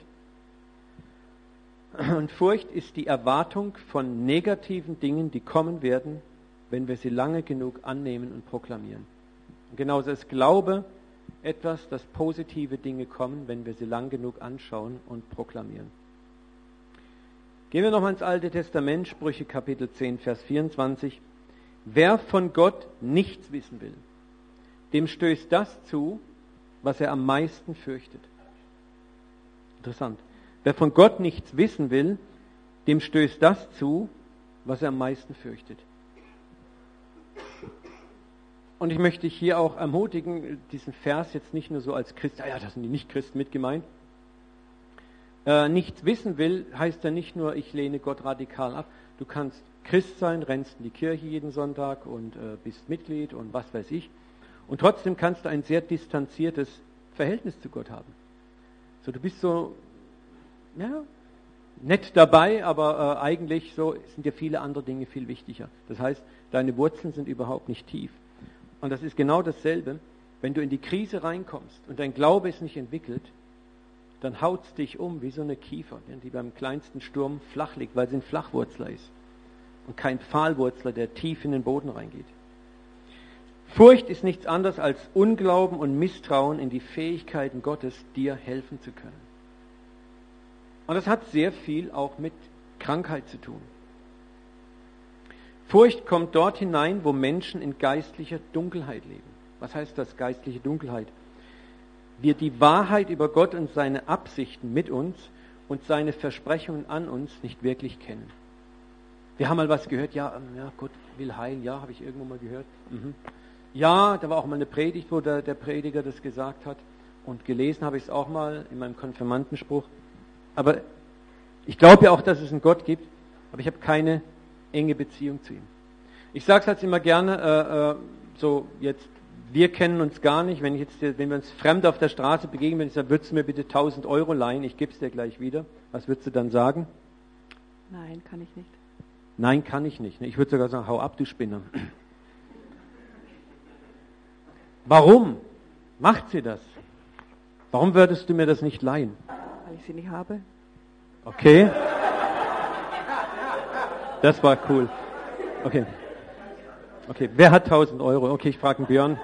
Und Furcht ist die Erwartung von negativen Dingen, die kommen werden, wenn wir sie lange genug annehmen und proklamieren. Und genauso ist Glaube etwas, dass positive Dinge kommen, wenn wir sie lang genug anschauen und proklamieren. Gehen wir nochmal ins Alte Testament, Sprüche Kapitel zehn, Vers vierundzwanzig. Wer von Gott nichts wissen will, dem stößt das zu, was er am meisten fürchtet. Interessant. Wer von Gott nichts wissen will, dem stößt das zu, was er am meisten fürchtet. Und ich möchte dich hier auch ermutigen, diesen Vers jetzt nicht nur so als Christ, ja, ja, das sind die Nicht-Christen mit gemeint. Äh, nichts wissen will, heißt ja nicht nur, ich lehne Gott radikal ab. Du kannst Christ sein, rennst in die Kirche jeden Sonntag und äh, bist Mitglied und was weiß ich. Und trotzdem kannst du ein sehr distanziertes Verhältnis zu Gott haben. So, du bist so, ja, nett dabei, aber äh, eigentlich so sind dir viele andere Dinge viel wichtiger. Das heißt, deine Wurzeln sind überhaupt nicht tief. Und das ist genau dasselbe, wenn du in die Krise reinkommst und dein Glaube ist nicht entwickelt, dann haut es dich um wie so eine Kiefer, die beim kleinsten Sturm flach liegt, weil sie ein Flachwurzler ist und kein Pfahlwurzler, der tief in den Boden reingeht. Furcht ist nichts anderes als Unglauben und Misstrauen in die Fähigkeiten Gottes, dir helfen zu können. Und das hat sehr viel auch mit Krankheit zu tun. Furcht kommt dort hinein, wo Menschen in geistlicher Dunkelheit leben. Was heißt das, geistliche Dunkelheit? Wir die Wahrheit über Gott und seine Absichten mit uns und seine Versprechungen an uns nicht wirklich kennen. Wir haben mal was gehört, ja, ja Gott will heilen, ja, habe ich irgendwo mal gehört. Mhm. Ja, da war auch mal eine Predigt, wo der, der Prediger das gesagt hat. Und gelesen habe ich es auch mal in meinem Konfirmandenspruch. Aber ich glaube ja auch, dass es einen Gott gibt, aber ich habe keine enge Beziehung zu ihm. Ich sage es halt immer gerne, äh, äh, so jetzt, wir kennen uns gar nicht, wenn ich jetzt, wenn wir uns fremd auf der Straße begegnen, wenn ich sage, würdest du mir bitte tausend Euro leihen, ich gebe es dir gleich wieder, was würdest du dann sagen? Nein, kann ich nicht. Nein, kann ich nicht. Ich würde sogar sagen, hau ab, du Spinner. Warum macht sie das? Warum würdest du mir das nicht leihen? Weil ich sie nicht habe. Okay. Das war cool. Okay. Okay, wer hat tausend Euro? Okay, ich frage den Björn.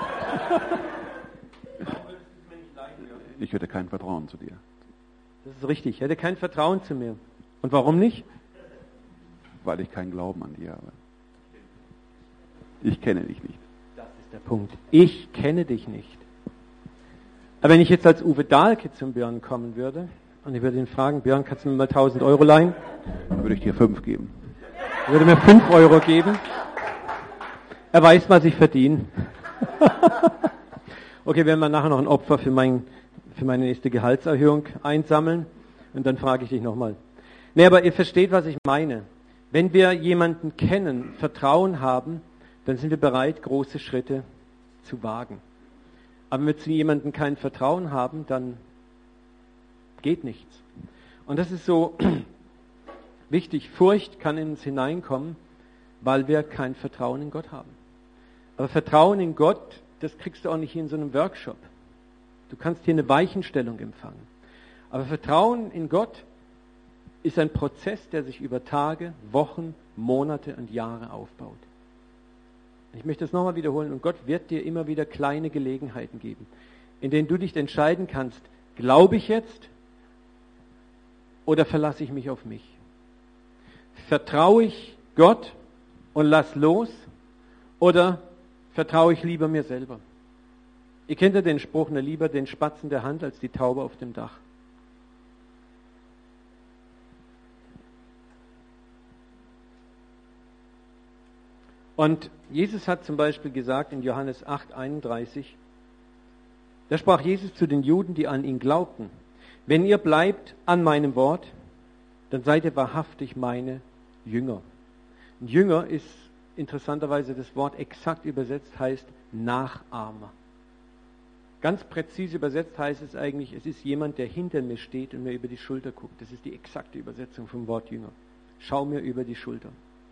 Ich hätte kein Vertrauen zu dir. Das ist richtig, ich hätte kein Vertrauen zu mir. Und warum nicht? Weil ich keinen Glauben an dir habe. Ich kenne dich nicht. Das ist der Punkt. Ich kenne dich nicht. Aber wenn ich jetzt als Uwe Dahlke zum Björn kommen würde und ich würde ihn fragen, Björn, kannst du mir mal tausend Euro leihen? Würde ich dir fünf geben. Er würde mir fünf Euro geben. Er weiß, was ich verdiene. Okay, werden wir nachher noch ein Opfer für, mein, für meine nächste Gehaltserhöhung einsammeln und dann frage ich dich nochmal. Nee, aber ihr versteht, was ich meine. Wenn wir jemanden kennen, Vertrauen haben, dann sind wir bereit, große Schritte zu wagen. Aber wenn wir zu jemandem kein Vertrauen haben, dann geht nichts. Und das ist so wichtig. Furcht kann in uns hineinkommen, weil wir kein Vertrauen in Gott haben. Aber Vertrauen in Gott, das kriegst du auch nicht hier in so einem Workshop. Du kannst hier eine Weichenstellung empfangen. Aber Vertrauen in Gott ist ein Prozess, der sich über Tage, Wochen, Monate und Jahre aufbaut. Ich möchte das nochmal wiederholen. Und Gott wird dir immer wieder kleine Gelegenheiten geben, in denen du dich entscheiden kannst, glaube ich jetzt oder verlasse ich mich auf mich? Vertraue ich Gott und lass los oder vertraue ich lieber mir selber? Ihr kennt ja den Spruch, ne, lieber den Spatz in der Hand als die Taube auf dem Dach. Und Jesus hat zum Beispiel gesagt in Johannes acht, einunddreißig, da sprach Jesus zu den Juden, die an ihn glaubten, wenn ihr bleibt an meinem Wort, dann seid ihr wahrhaftig meine Jünger. Ein Jünger ist interessanterweise das Wort exakt übersetzt, heißt Nachahmer. Ganz präzise übersetzt heißt es eigentlich, es ist jemand, der hinter mir steht und mir über die Schulter guckt. Das ist die exakte Übersetzung vom Wort Jünger. Schau mir über die Schulter.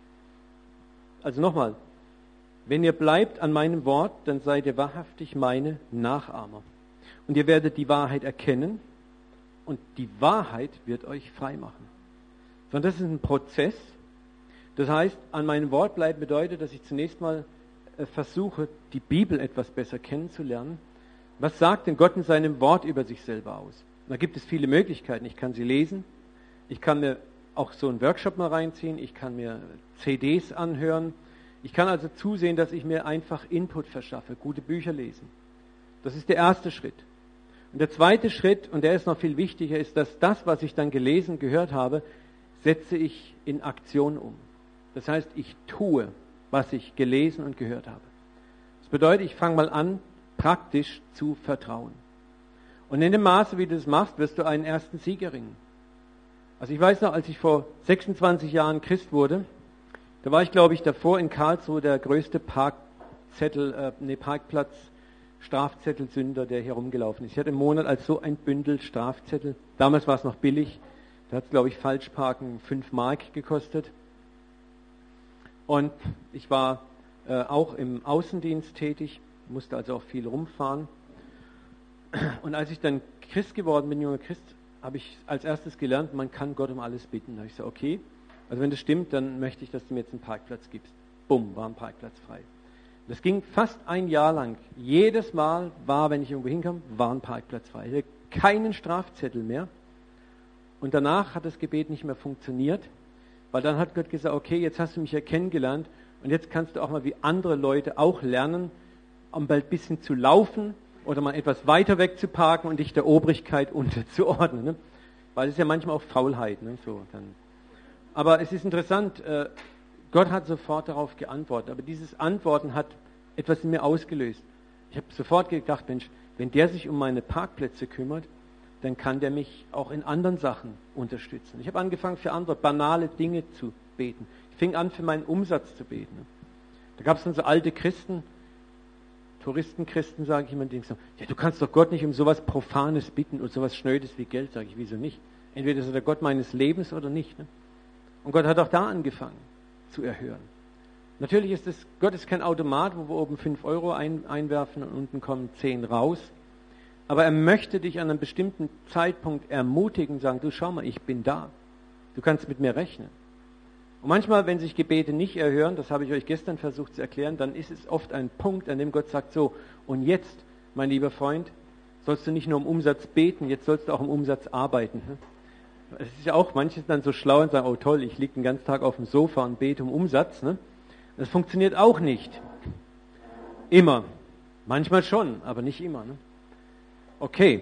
Also nochmal, wenn ihr bleibt an meinem Wort, dann seid ihr wahrhaftig meine Nachahmer. Und ihr werdet die Wahrheit erkennen und die Wahrheit wird euch frei machen. Sondern das ist ein Prozess. Das heißt, an meinem Wort bleiben bedeutet, dass ich zunächst mal äh, versuche, die Bibel etwas besser kennenzulernen. Was sagt denn Gott in seinem Wort über sich selber aus? Da gibt es viele Möglichkeiten. Ich kann sie lesen. Ich kann mir auch so einen Workshop mal reinziehen. Ich kann mir C Ds anhören. Ich kann also zusehen, dass ich mir einfach Input verschaffe, gute Bücher lesen. Das ist der erste Schritt. Und der zweite Schritt, und der ist noch viel wichtiger, ist, dass das, was ich dann gelesen, gehört habe, setze ich in Aktion um. Das heißt, ich tue, was ich gelesen und gehört habe. Das bedeutet, ich fange mal an, praktisch zu vertrauen. Und in dem Maße, wie du das machst, wirst du einen ersten Sieg erringen. Also ich weiß noch, als ich vor sechsundzwanzig Jahren Christ wurde, da war ich, glaube ich, davor in Karlsruhe der größte Parkzettel, äh, nee, Parkplatz, Strafzettelsünder, der hier rumgelaufen ist. Ich hatte im Monat als so ein Bündel Strafzettel. Damals war es noch billig. Da hat es, glaube ich, Falschparken fünf Mark gekostet. Und ich war äh, auch im Außendienst tätig, musste also auch viel rumfahren. Und als ich dann Christ geworden bin, junger Christ, habe ich als erstes gelernt, man kann Gott um alles bitten. Da habe ich gesagt, okay, also wenn das stimmt, dann möchte ich, dass du mir jetzt einen Parkplatz gibst. Bumm, war ein Parkplatz frei. Das ging fast ein Jahr lang. Jedes Mal war, wenn ich irgendwo hinkam, war ein Parkplatz frei. Ich hatte keinen Strafzettel mehr. Und danach hat das Gebet nicht mehr funktioniert, weil dann hat Gott gesagt, okay, jetzt hast du mich ja kennengelernt und jetzt kannst du auch mal wie andere Leute auch lernen, um bald ein bisschen zu laufen oder mal etwas weiter weg zu parken und dich der Obrigkeit unterzuordnen. Ne? Weil es ist ja manchmal auch Faulheit. Ne? So, dann. Aber es ist interessant, äh, Gott hat sofort darauf geantwortet, aber dieses Antworten hat etwas in mir ausgelöst. Ich habe sofort gedacht, Mensch, wenn der sich um meine Parkplätze kümmert, dann kann der mich auch in anderen Sachen unterstützen. Ich habe angefangen, für andere banale Dinge zu beten. Ich fing an, für meinen Umsatz zu beten. Da gab es dann so alte Christen, Touristenchristen, sage ich immer, die sagen, ja, du kannst doch Gott nicht um sowas Profanes bitten und sowas Schnödes wie Geld. Sage ich, wieso nicht? Entweder ist er der Gott meines Lebens oder nicht. Ne? Und Gott hat auch da angefangen zu erhören. Natürlich ist es, Gott ist kein Automat, wo wir oben fünf Euro ein, einwerfen und unten kommen zehn raus. Aber er möchte dich an einem bestimmten Zeitpunkt ermutigen, sagen, du schau mal, ich bin da. Du kannst mit mir rechnen. Und manchmal, wenn sich Gebete nicht erhören, das habe ich euch gestern versucht zu erklären, dann ist es oft ein Punkt, an dem Gott sagt, so, und jetzt, mein lieber Freund, sollst du nicht nur um Umsatz beten, jetzt sollst du auch um Umsatz arbeiten. Es ist ja auch, manche sind dann so schlau und sagen, oh toll, ich liege den ganzen Tag auf dem Sofa und bete um Umsatz. Das funktioniert auch nicht. Immer. Manchmal schon, aber nicht immer. Ne? Okay.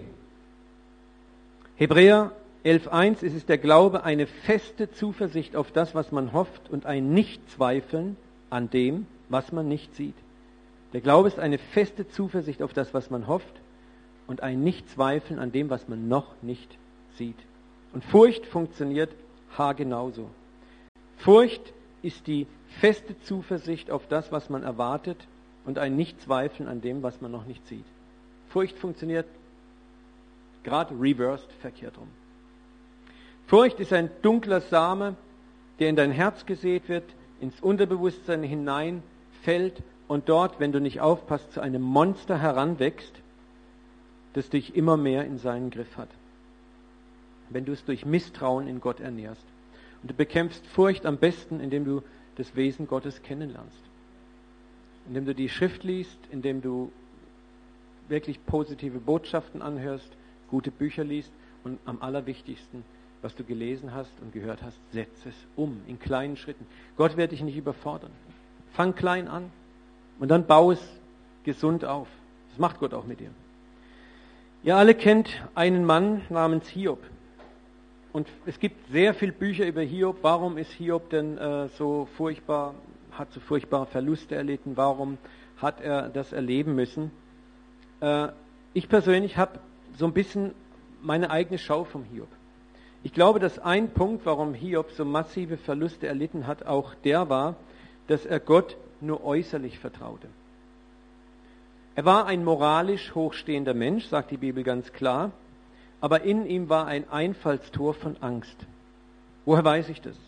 Hebräer elf eins, es ist der Glaube eine feste Zuversicht auf das, was man hofft und ein Nichtzweifeln an dem, was man nicht sieht. Der Glaube ist eine feste Zuversicht auf das, was man hofft, und ein Nichtzweifeln an dem, was man noch nicht sieht. Und Furcht funktioniert haargenauso. Furcht ist die feste Zuversicht auf das, was man erwartet, und ein Nichtzweifeln an dem, was man noch nicht sieht. Furcht funktioniert gerade reversed, verkehrt rum. Furcht ist ein dunkler Same, der in dein Herz gesät wird, ins Unterbewusstsein hineinfällt und dort, wenn du nicht aufpasst, zu einem Monster heranwächst, das dich immer mehr in seinen Griff hat. Wenn du es durch Misstrauen in Gott ernährst. Und du bekämpfst Furcht am besten, indem du das Wesen Gottes kennenlernst. Indem du die Schrift liest, indem du wirklich positive Botschaften anhörst, gute Bücher liest und am allerwichtigsten, was du gelesen hast und gehört hast, setz es um in kleinen Schritten. Gott wird dich nicht überfordern. Fang klein an und dann bau es gesund auf. Das macht Gott auch mit dir. Ihr alle kennt einen Mann namens Hiob. Und es gibt sehr viele Bücher über Hiob. Warum ist Hiob denn äh, so furchtbar, hat so furchtbare Verluste erlitten? Warum hat er das erleben müssen? Äh, ich persönlich habe so ein bisschen meine eigene Schau vom Hiob. Ich glaube, dass ein Punkt, warum Hiob so massive Verluste erlitten hat, auch der war, dass er Gott nur äußerlich vertraute. Er war ein moralisch hochstehender Mensch, sagt die Bibel ganz klar, aber in ihm war ein Einfallstor von Angst. Woher weiß ich das?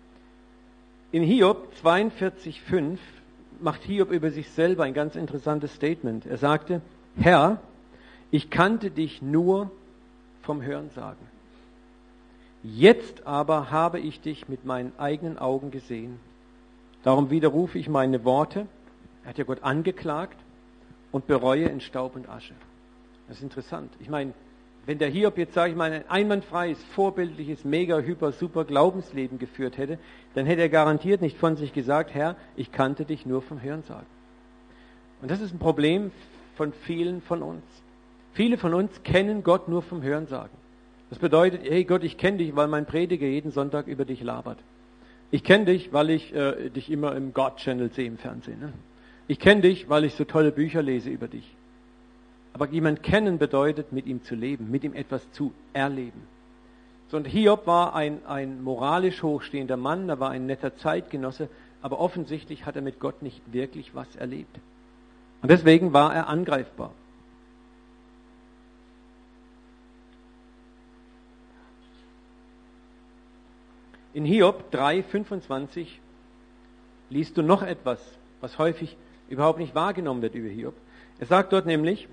In Hiob zweiundvierzig fünf macht Hiob über sich selber ein ganz interessantes Statement. Er sagte, Herr, ich kannte dich nur vom Hörensagen. Jetzt aber habe ich dich mit meinen eigenen Augen gesehen. Darum widerrufe ich meine Worte. Er hat ja Gott angeklagt und bereue in Staub und Asche. Das ist interessant. Ich meine, wenn der Hiob jetzt, sage ich mal, ein einwandfreies, vorbildliches, mega, hyper, super Glaubensleben geführt hätte, dann hätte er garantiert nicht von sich gesagt, Herr, ich kannte dich nur vom Hörensagen. Und das ist ein Problem von vielen von uns. Viele von uns kennen Gott nur vom Hörensagen. Das bedeutet, hey Gott, ich kenne dich, weil mein Prediger jeden Sonntag über dich labert. Ich kenne dich, weil ich äh, dich immer im God-Channel sehe im Fernsehen. Ne? Ich kenne dich, weil ich so tolle Bücher lese über dich. Aber jemand kennen bedeutet, mit ihm zu leben, mit ihm etwas zu erleben. So, und Hiob war ein, ein moralisch hochstehender Mann, er war ein netter Zeitgenosse, aber offensichtlich hat er mit Gott nicht wirklich was erlebt. Und deswegen war er angreifbar. In Hiob drei fünfundzwanzig liest du noch etwas, was häufig überhaupt nicht wahrgenommen wird über Hiob. Er sagt dort nämlich,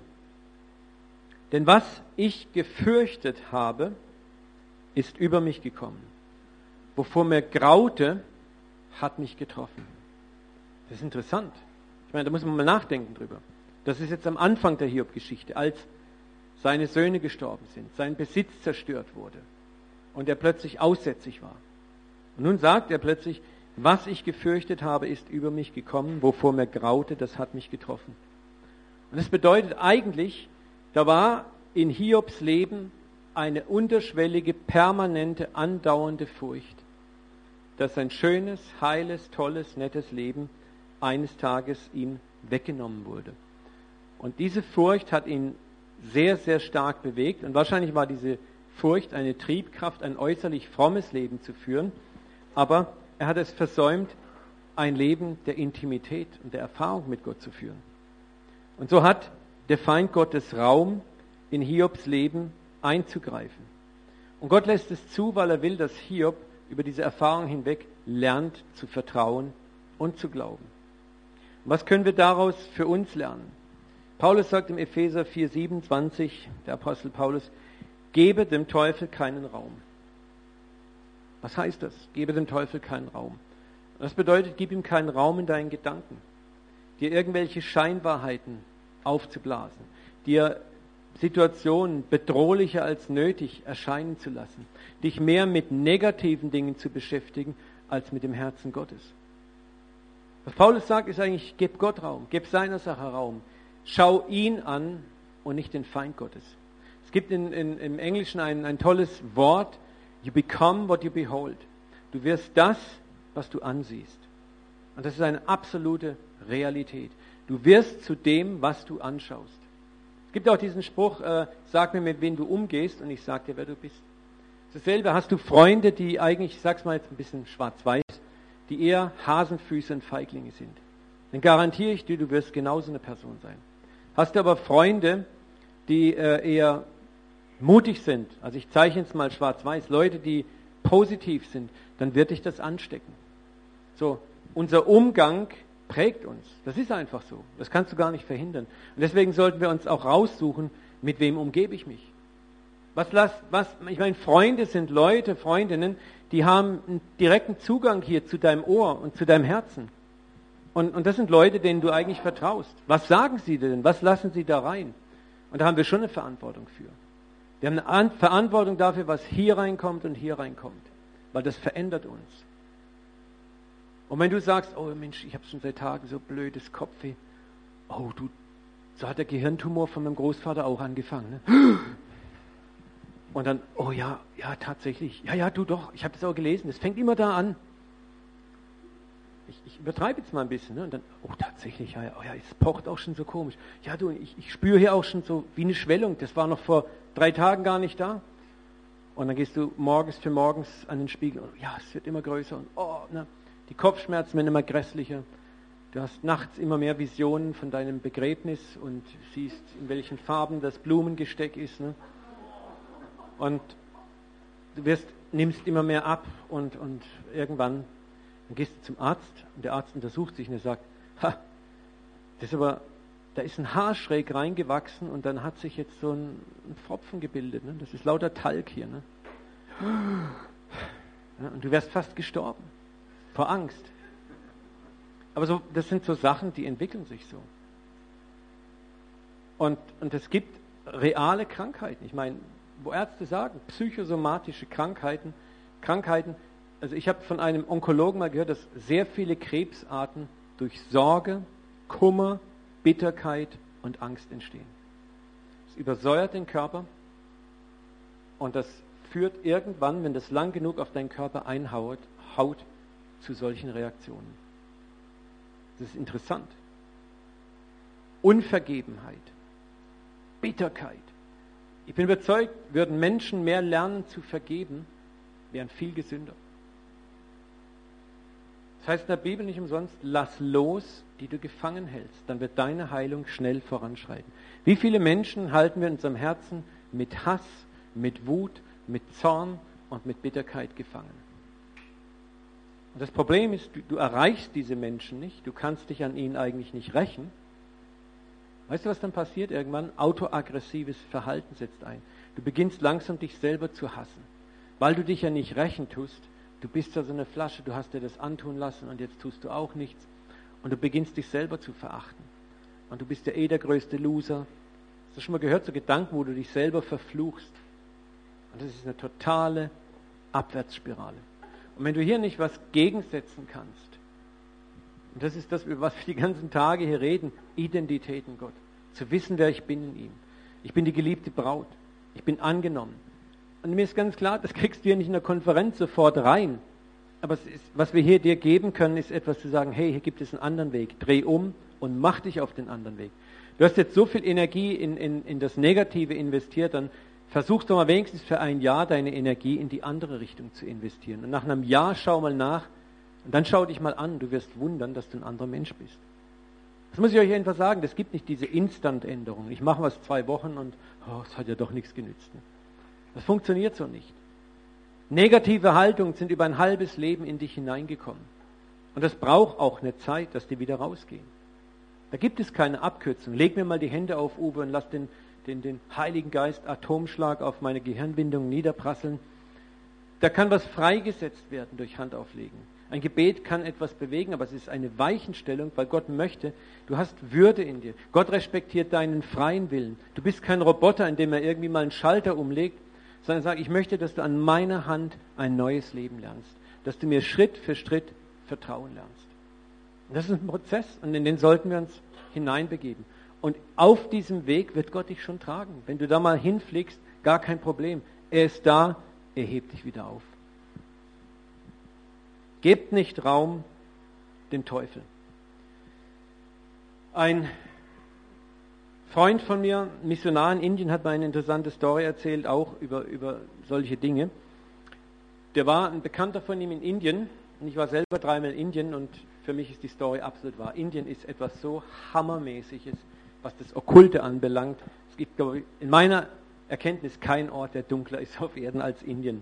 denn was ich gefürchtet habe, ist über mich gekommen. Wovor mir graute, hat mich getroffen. Das ist interessant. Ich meine, da muss man mal nachdenken drüber. Das ist jetzt am Anfang der Hiob-Geschichte, als seine Söhne gestorben sind, sein Besitz zerstört wurde und er plötzlich aussätzig war. Und nun sagt er plötzlich, was ich gefürchtet habe, ist über mich gekommen, wovor mir graute, das hat mich getroffen. Und das bedeutet eigentlich, da war in Hiobs Leben eine unterschwellige, permanente, andauernde Furcht, dass sein schönes, heiles, tolles, nettes Leben eines Tages ihm weggenommen wurde. Und diese Furcht hat ihn sehr, sehr stark bewegt. Und wahrscheinlich war diese Furcht eine Triebkraft, ein äußerlich frommes Leben zu führen. Aber er hat es versäumt, ein Leben der Intimität und der Erfahrung mit Gott zu führen. Und so hat der Feind Gottes Raum, in Hiobs Leben einzugreifen. Und Gott lässt es zu, weil er will, dass Hiob über diese Erfahrung hinweg lernt zu vertrauen und zu glauben. Und was können wir daraus für uns lernen? Paulus sagt im Epheser vier siebenundzwanzig, der Apostel Paulus, gebe dem Teufel keinen Raum. Was heißt das? Gebe dem Teufel keinen Raum. Das bedeutet, gib ihm keinen Raum in deinen Gedanken, dir irgendwelche Scheinwahrheiten aufzublasen, dir Situationen bedrohlicher als nötig erscheinen zu lassen, dich mehr mit negativen Dingen zu beschäftigen, als mit dem Herzen Gottes. Was Paulus sagt, ist eigentlich, gib Gott Raum, gib seiner Sache Raum, schau ihn an und nicht den Feind Gottes. Es gibt in, in, im Englischen ein, ein tolles Wort, you become what you behold. Du wirst das, was du ansiehst. Und das ist eine absolute Realität. Du wirst zu dem, was du anschaust. Es gibt auch diesen Spruch, äh, sag mir, mit wem du umgehst und ich sag dir, wer du bist. Dasselbe, hast du Freunde, die eigentlich, ich sag's mal jetzt ein bisschen schwarz-weiß, die eher Hasenfüße und Feiglinge sind. Dann garantiere ich dir, du wirst genauso eine Person sein. Hast du aber Freunde, die äh, eher mutig sind, also ich zeichne es mal schwarz-weiß, Leute, die positiv sind, dann wird dich das anstecken. So, unser Umgang prägt uns. Das ist einfach so. Das kannst du gar nicht verhindern. Und deswegen sollten wir uns auch raussuchen, mit wem umgebe ich mich. Was lass, was, ich meine, Freunde sind Leute, Freundinnen, die haben einen direkten Zugang hier zu deinem Ohr und zu deinem Herzen. Und, und das sind Leute, denen du eigentlich vertraust. Was sagen sie denn? Was lassen sie da rein? Und da haben wir schon eine Verantwortung für. Wir haben eine Verantwortung dafür, was hier reinkommt und hier reinkommt. Weil das verändert uns. Und wenn du sagst, oh Mensch, ich habe schon seit Tagen so blödes Kopfweh. Oh, du, so hat der Gehirntumor von meinem Großvater auch angefangen. Ne? Und dann, oh ja, ja, tatsächlich. Ja, ja, du doch, ich habe das auch gelesen. Es fängt immer da an. Ich, ich übertreibe jetzt mal ein bisschen. Ne? Und dann, oh tatsächlich, ja, oh, ja, es pocht auch schon so komisch. Ja, du, ich, ich spüre hier auch schon so wie eine Schwellung. Das war noch vor drei Tagen gar nicht da. Und dann gehst du morgens für morgens an den Spiegel. Und ja, es wird immer größer. Und oh, ne? Die Kopfschmerzen werden immer grässlicher. Du hast nachts immer mehr Visionen von deinem Begräbnis und siehst, in welchen Farben das Blumengesteck ist. Ne? Und du wirst, nimmst immer mehr ab und, und irgendwann dann gehst du zum Arzt und der Arzt untersucht sich und er sagt, ha, das ist aber, da ist ein Haar schräg reingewachsen und dann hat sich jetzt so ein, ein Pfropfen gebildet. Ne? Das ist lauter Talg hier. Ne? Ja, und du wärst fast gestorben. Vor Angst. Aber so, das sind so Sachen, die entwickeln sich so. Und, und es gibt reale Krankheiten. Ich meine, wo Ärzte sagen, psychosomatische Krankheiten, Krankheiten, also ich habe von einem Onkologen mal gehört, dass sehr viele Krebsarten durch Sorge, Kummer, Bitterkeit und Angst entstehen. Es übersäuert den Körper und das führt irgendwann, wenn das lang genug auf deinen Körper einhaut, haut, zu solchen Reaktionen. Das ist interessant. Unvergebenheit, Bitterkeit. Ich bin überzeugt, würden Menschen mehr lernen zu vergeben, wären viel gesünder. Das heißt in der Bibel nicht umsonst, lass los, die du gefangen hältst, dann wird deine Heilung schnell voranschreiten. Wie viele Menschen halten wir in unserem Herzen mit Hass, mit Wut, mit Zorn und mit Bitterkeit gefangen? Und das Problem ist, du, du erreichst diese Menschen nicht, du kannst dich an ihnen eigentlich nicht rächen. Weißt du, was dann passiert? Irgendwann autoaggressives Verhalten setzt ein. Du beginnst langsam dich selber zu hassen, weil du dich ja nicht rächen tust. Du bist ja so eine Flasche, du hast dir das antun lassen und jetzt tust du auch nichts. Und du beginnst dich selber zu verachten. Und du bist ja eh der größte Loser. Hast du schon mal gehört, so Gedanken, wo du dich selber verfluchst? Und das ist eine totale Abwärtsspirale. Und wenn du hier nicht was gegensetzen kannst, und das ist das, über was wir die ganzen Tage hier reden, Identität in Gott. Zu wissen, wer ich bin in ihm. Ich bin die geliebte Braut. Ich bin angenommen. Und mir ist ganz klar, das kriegst du ja nicht in der Konferenz sofort rein. Aber es ist, was wir hier dir geben können, ist etwas zu sagen, hey, hier gibt es einen anderen Weg. Dreh um und mach dich auf den anderen Weg. Du hast jetzt so viel Energie in, in, in das Negative investiert, dann versuch doch mal wenigstens für ein Jahr deine Energie in die andere Richtung zu investieren. Und nach einem Jahr schau mal nach und dann schau dich mal an. Du wirst wundern, dass du ein anderer Mensch bist. Das muss ich euch einfach sagen, es gibt nicht diese Instant-Änderung. Ich mache was zwei Wochen und oh, es hat ja doch nichts genützt. Das funktioniert so nicht. Negative Haltungen sind über ein halbes Leben in dich hineingekommen. Und das braucht auch eine Zeit, dass die wieder rausgehen. Da gibt es keine Abkürzung. Leg mir mal die Hände auf, Uwe, und lass den, den, den Heiligen Geist Atomschlag auf meine Gehirnwindung niederprasseln. Da kann was freigesetzt werden durch Handauflegen. Ein Gebet kann etwas bewegen, aber es ist eine Weichenstellung, weil Gott möchte, du hast Würde in dir. Gott respektiert deinen freien Willen. Du bist kein Roboter, in dem er irgendwie mal einen Schalter umlegt, sondern sagt, ich möchte, dass du an meiner Hand ein neues Leben lernst. Dass du mir Schritt für Schritt vertrauen lernst. Und das ist ein Prozess und in den sollten wir uns hineinbegeben. Und auf diesem Weg wird Gott dich schon tragen. Wenn du da mal hinfliegst, gar kein Problem. Er ist da, er hebt dich wieder auf. Gebt nicht Raum dem Teufel. Ein Freund von mir, Missionar in Indien, hat mir eine interessante Story erzählt, auch über, über solche Dinge. Der war ein Bekannter von ihm in Indien und ich war selber dreimal in Indien und für mich ist die Story absolut wahr. Indien ist etwas so Hammermäßiges, was das Okkulte anbelangt. Es gibt, glaube ich, in meiner Erkenntnis keinen Ort, der dunkler ist auf Erden als Indien.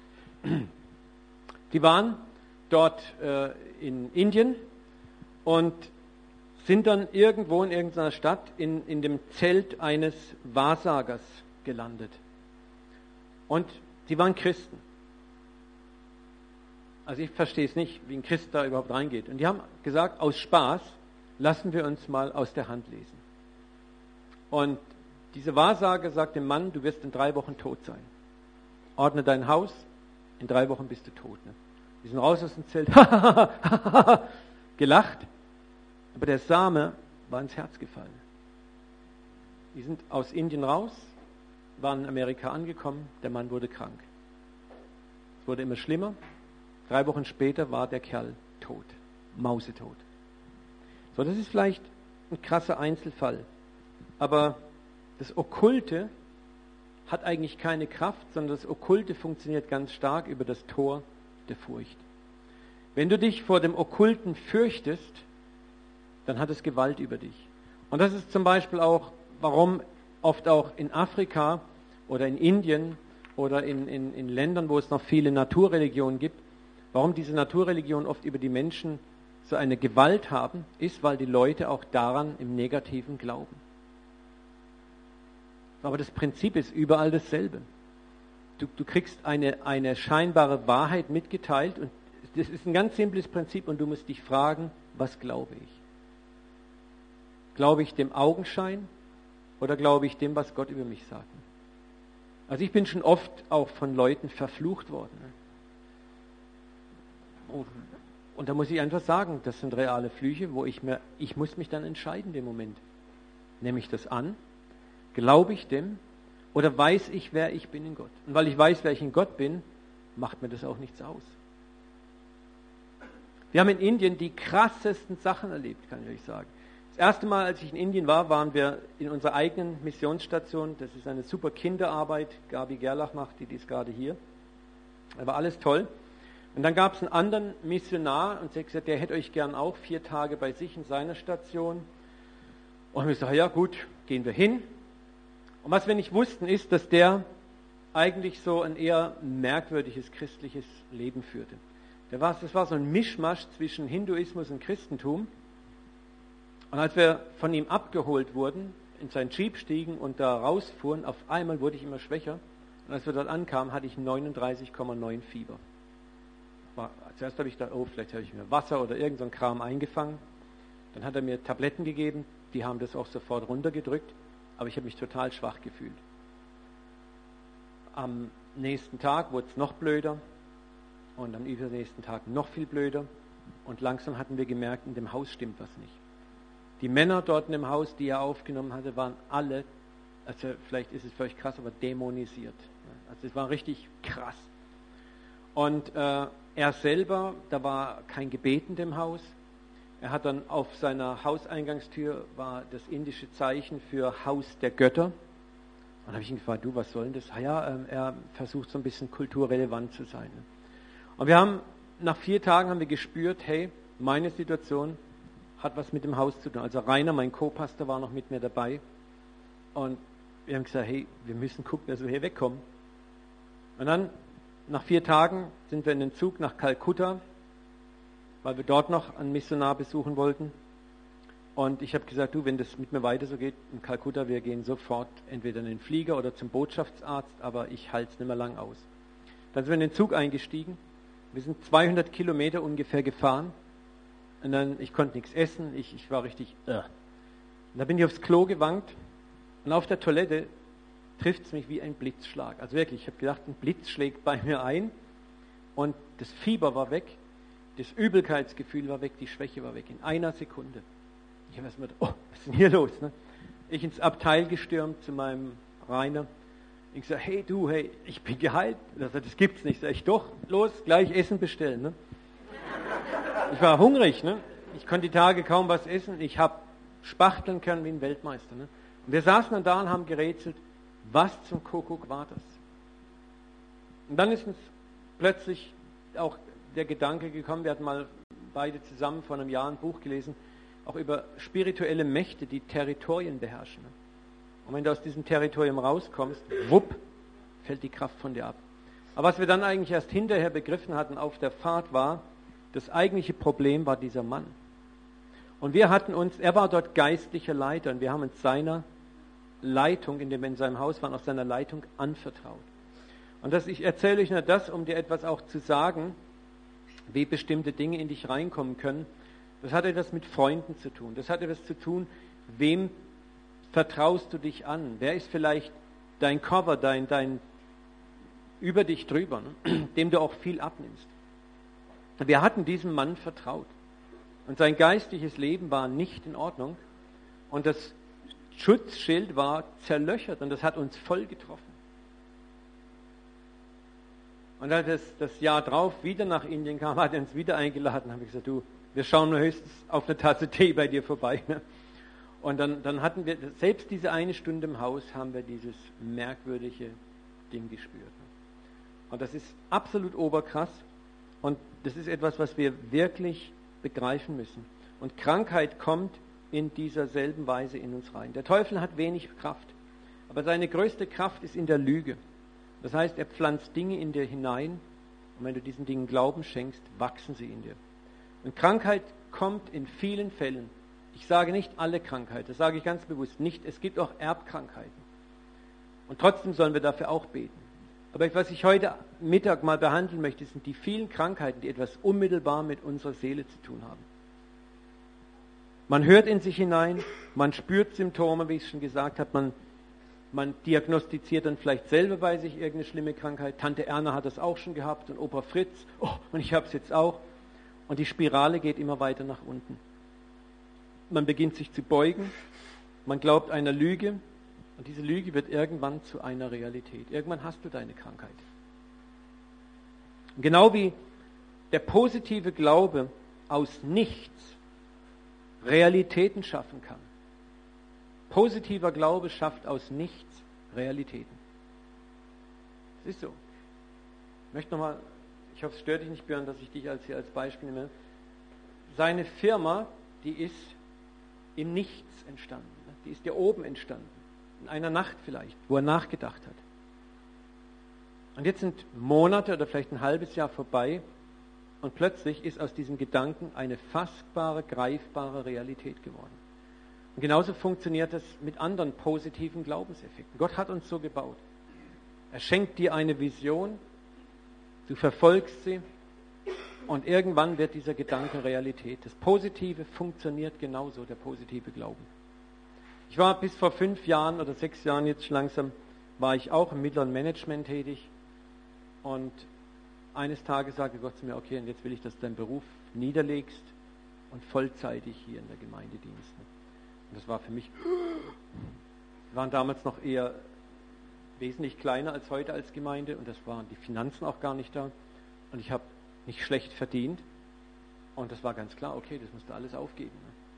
Die waren dort äh, in Indien und sind dann irgendwo in irgendeiner Stadt in, in dem Zelt eines Wahrsagers gelandet. Und die waren Christen. Also ich verstehe es nicht, wie ein Christ da überhaupt reingeht. Und die haben gesagt, aus Spaß lassen wir uns mal aus der Hand lesen. Und diese Wahrsager sagt dem Mann, du wirst in drei Wochen tot sein. Ordne dein Haus, in drei Wochen bist du tot. Ne? Die sind raus aus dem Zelt, gelacht, aber der Same war ins Herz gefallen. Die sind aus Indien raus, waren in Amerika angekommen, der Mann wurde krank. Es wurde immer schlimmer. Drei Wochen später war der Kerl tot, mausetot. So, das ist vielleicht ein krasser Einzelfall, aber das Okkulte hat eigentlich keine Kraft, sondern das Okkulte funktioniert ganz stark über das Tor der Furcht. Wenn du dich vor dem Okkulten fürchtest, dann hat es Gewalt über dich. Und das ist zum Beispiel auch, warum oft auch in Afrika oder in Indien oder in, in, in Ländern, wo es noch viele Naturreligionen gibt, warum diese Naturreligionen oft über die Menschen so eine Gewalt haben, ist, weil die Leute auch daran im Negativen glauben. Aber das Prinzip ist überall dasselbe. Du, du kriegst eine, eine scheinbare Wahrheit mitgeteilt und das ist ein ganz simples Prinzip und du musst dich fragen, was glaube ich? Glaube ich dem Augenschein oder glaube ich dem, was Gott über mich sagt? Also ich bin schon oft auch von Leuten verflucht worden. Und da muss ich einfach sagen, das sind reale Flüche, wo ich mir, ich muss mich dann entscheiden in dem Moment. Nehme ich das an? Glaube ich dem? Oder weiß ich, wer ich bin in Gott? Und weil ich weiß, wer ich in Gott bin, macht mir das auch nichts aus. Wir haben in Indien die krassesten Sachen erlebt, kann ich euch sagen. Das erste Mal, als ich in Indien war, waren wir in unserer eigenen Missionsstation. Das ist eine super Kinderarbeit. Gabi Gerlach macht die, die ist gerade hier. Da war alles toll. Und dann gab es einen anderen Missionar und der hat gesagt, der hätte euch gern auch vier Tage bei sich in seiner Station. Und wir sagen, ja gut, gehen wir hin. Und was wir nicht wussten, ist, dass der eigentlich so ein eher merkwürdiges christliches Leben führte. Der war, das war so ein Mischmasch zwischen Hinduismus und Christentum. Und als wir von ihm abgeholt wurden, in seinen Jeep stiegen und da rausfuhren, auf einmal wurde ich immer schwächer. Und als wir dort ankamen, hatte ich neununddreißig Komma neun Fieber. War, zuerst habe ich gedacht, oh, vielleicht habe ich mir Wasser oder irgend so ein Kram eingefangen. Dann hat er mir Tabletten gegeben, die haben das auch sofort runtergedrückt. Aber ich habe mich total schwach gefühlt. Am nächsten Tag wurde es noch blöder und am übernächsten Tag noch viel blöder. Und langsam hatten wir gemerkt, in dem Haus stimmt was nicht. Die Männer dort in dem Haus, die er aufgenommen hatte, waren alle, also vielleicht ist es für euch krass, aber dämonisiert. Also es war richtig krass. Und äh, er selber, da war kein Gebet in dem Haus. Er hat dann auf seiner Hauseingangstür war das indische Zeichen für Haus der Götter. Und dann habe ich ihn gefragt, du, was soll denn das? Ah ja, ähm, er versucht so ein bisschen kulturrelevant zu sein. Und wir haben, nach vier Tagen haben wir gespürt, hey, meine Situation hat was mit dem Haus zu tun. Also Rainer, mein Co-Pastor, war noch mit mir dabei. Und wir haben gesagt, hey, wir müssen gucken, dass wir hier wegkommen. Und dann, nach vier Tagen, sind wir in den Zug nach Kalkutta, weil wir dort noch einen Missionar besuchen wollten. Und ich habe gesagt, du, wenn das mit mir weiter so geht, in Kalkutta, wir gehen sofort entweder in den Flieger oder zum Botschaftsarzt, aber ich halte es nicht mehr lang aus. Dann sind wir in den Zug eingestiegen. Wir sind zweihundert Kilometer ungefähr gefahren. Und dann, ich konnte nichts essen, ich, ich war richtig, äh. Und da bin ich aufs Klo gewankt und auf der Toilette trifft es mich wie ein Blitzschlag. Also wirklich, ich habe gedacht, ein Blitz schlägt bei mir ein und das Fieber war weg, das Übelkeitsgefühl war weg, die Schwäche war weg, in einer Sekunde. Ich habe erstmal gedacht, oh, was ist denn hier los? Ne? Ich ins Abteil gestürmt zu meinem Rainer. Ich sage, hey du, hey, ich bin geheilt. Er sagt, das gibt's nicht. Sag ich, doch, los, gleich Essen bestellen. Ne? Ich war hungrig, ne? Ich konnte die Tage kaum was essen. Ich habe spachteln können wie ein Weltmeister. Ne? Und wir saßen dann da und haben gerätselt, was zum Kuckuck war das? Und dann ist uns plötzlich auch der Gedanke gekommen, wir hatten mal beide zusammen vor einem Jahr ein Buch gelesen, auch über spirituelle Mächte, die Territorien beherrschen. Und wenn du aus diesem Territorium rauskommst, wupp, fällt die Kraft von dir ab. Aber was wir dann eigentlich erst hinterher begriffen hatten auf der Fahrt war, das eigentliche Problem war dieser Mann. Und wir hatten uns, er war dort geistlicher Leiter und wir haben uns seiner Leitung, indem wir in seinem Haus waren, auch seiner Leitung anvertraut. Und das, ich erzähle euch nur das, um dir etwas auch zu sagen, wie bestimmte Dinge in dich reinkommen können. Das hat etwas mit Freunden zu tun. Das hat etwas zu tun, wem vertraust du dich an? Wer ist vielleicht dein Cover, dein, dein über dich drüber, ne? Dem du auch viel abnimmst? Wir hatten diesem Mann vertraut. Und sein geistliches Leben war nicht in Ordnung. Und das Schutzschild war zerlöchert und das hat uns voll getroffen. Und als es das Jahr drauf wieder nach Indien kam, hat er uns wieder eingeladen, habe ich gesagt, du, wir schauen nur höchstens auf eine Tasse Tee bei dir vorbei. Und dann, dann hatten wir, selbst diese eine Stunde im Haus, haben wir dieses merkwürdige Ding gespürt. Und das ist absolut oberkrass. Und das ist etwas, was wir wirklich begreifen müssen. Und Krankheit kommt in dieser selben Weise in uns rein. Der Teufel hat wenig Kraft, aber seine größte Kraft ist in der Lüge. Das heißt, er pflanzt Dinge in dir hinein und wenn du diesen Dingen Glauben schenkst, wachsen sie in dir. Und Krankheit kommt in vielen Fällen. Ich sage nicht alle Krankheiten, das sage ich ganz bewusst nicht. Es gibt auch Erbkrankheiten. Und trotzdem sollen wir dafür auch beten. Aber was ich heute Mittag mal behandeln möchte, sind die vielen Krankheiten, die etwas unmittelbar mit unserer Seele zu tun haben. Man hört in sich hinein, man spürt Symptome, wie ich schon gesagt habe, man, man diagnostiziert dann vielleicht selber bei sich irgendeine schlimme Krankheit. Tante Erna hat das auch schon gehabt und Opa Fritz, oh, und ich habe es jetzt auch. Und die Spirale geht immer weiter nach unten. Man beginnt sich zu beugen, man glaubt einer Lüge, und diese Lüge wird irgendwann zu einer Realität. Irgendwann hast du deine Krankheit. Und genau wie der positive Glaube aus nichts Realitäten schaffen kann. Positiver Glaube schafft aus nichts Realitäten. Das ist so. Ich möchte nochmal, ich hoffe, es stört dich nicht, Björn, dass ich dich als hier als Beispiel nehme. Seine Firma, die ist im Nichts entstanden. Die ist ja oben entstanden. In einer Nacht vielleicht, wo er nachgedacht hat. Und jetzt sind Monate oder vielleicht ein halbes Jahr vorbei und plötzlich ist aus diesem Gedanken eine fassbare, greifbare Realität geworden. Und genauso funktioniert das mit anderen positiven Glaubenseffekten. Gott hat uns so gebaut. Er schenkt dir eine Vision, du verfolgst sie und irgendwann wird dieser Gedanke Realität. Das Positive funktioniert genauso, der positive Glauben. Ich war bis vor fünf Jahren oder sechs Jahren jetzt schon langsam, war ich auch im mittleren Management tätig und eines Tages sagte Gott zu mir, okay, und jetzt will ich, dass du deinen Beruf niederlegst und vollzeitig hier in der Gemeinde dienst. Und das war für mich, wir waren damals noch eher wesentlich kleiner als heute als Gemeinde und das waren die Finanzen auch gar nicht da und ich habe nicht schlecht verdient und das war ganz klar, okay, das musst du alles aufgeben.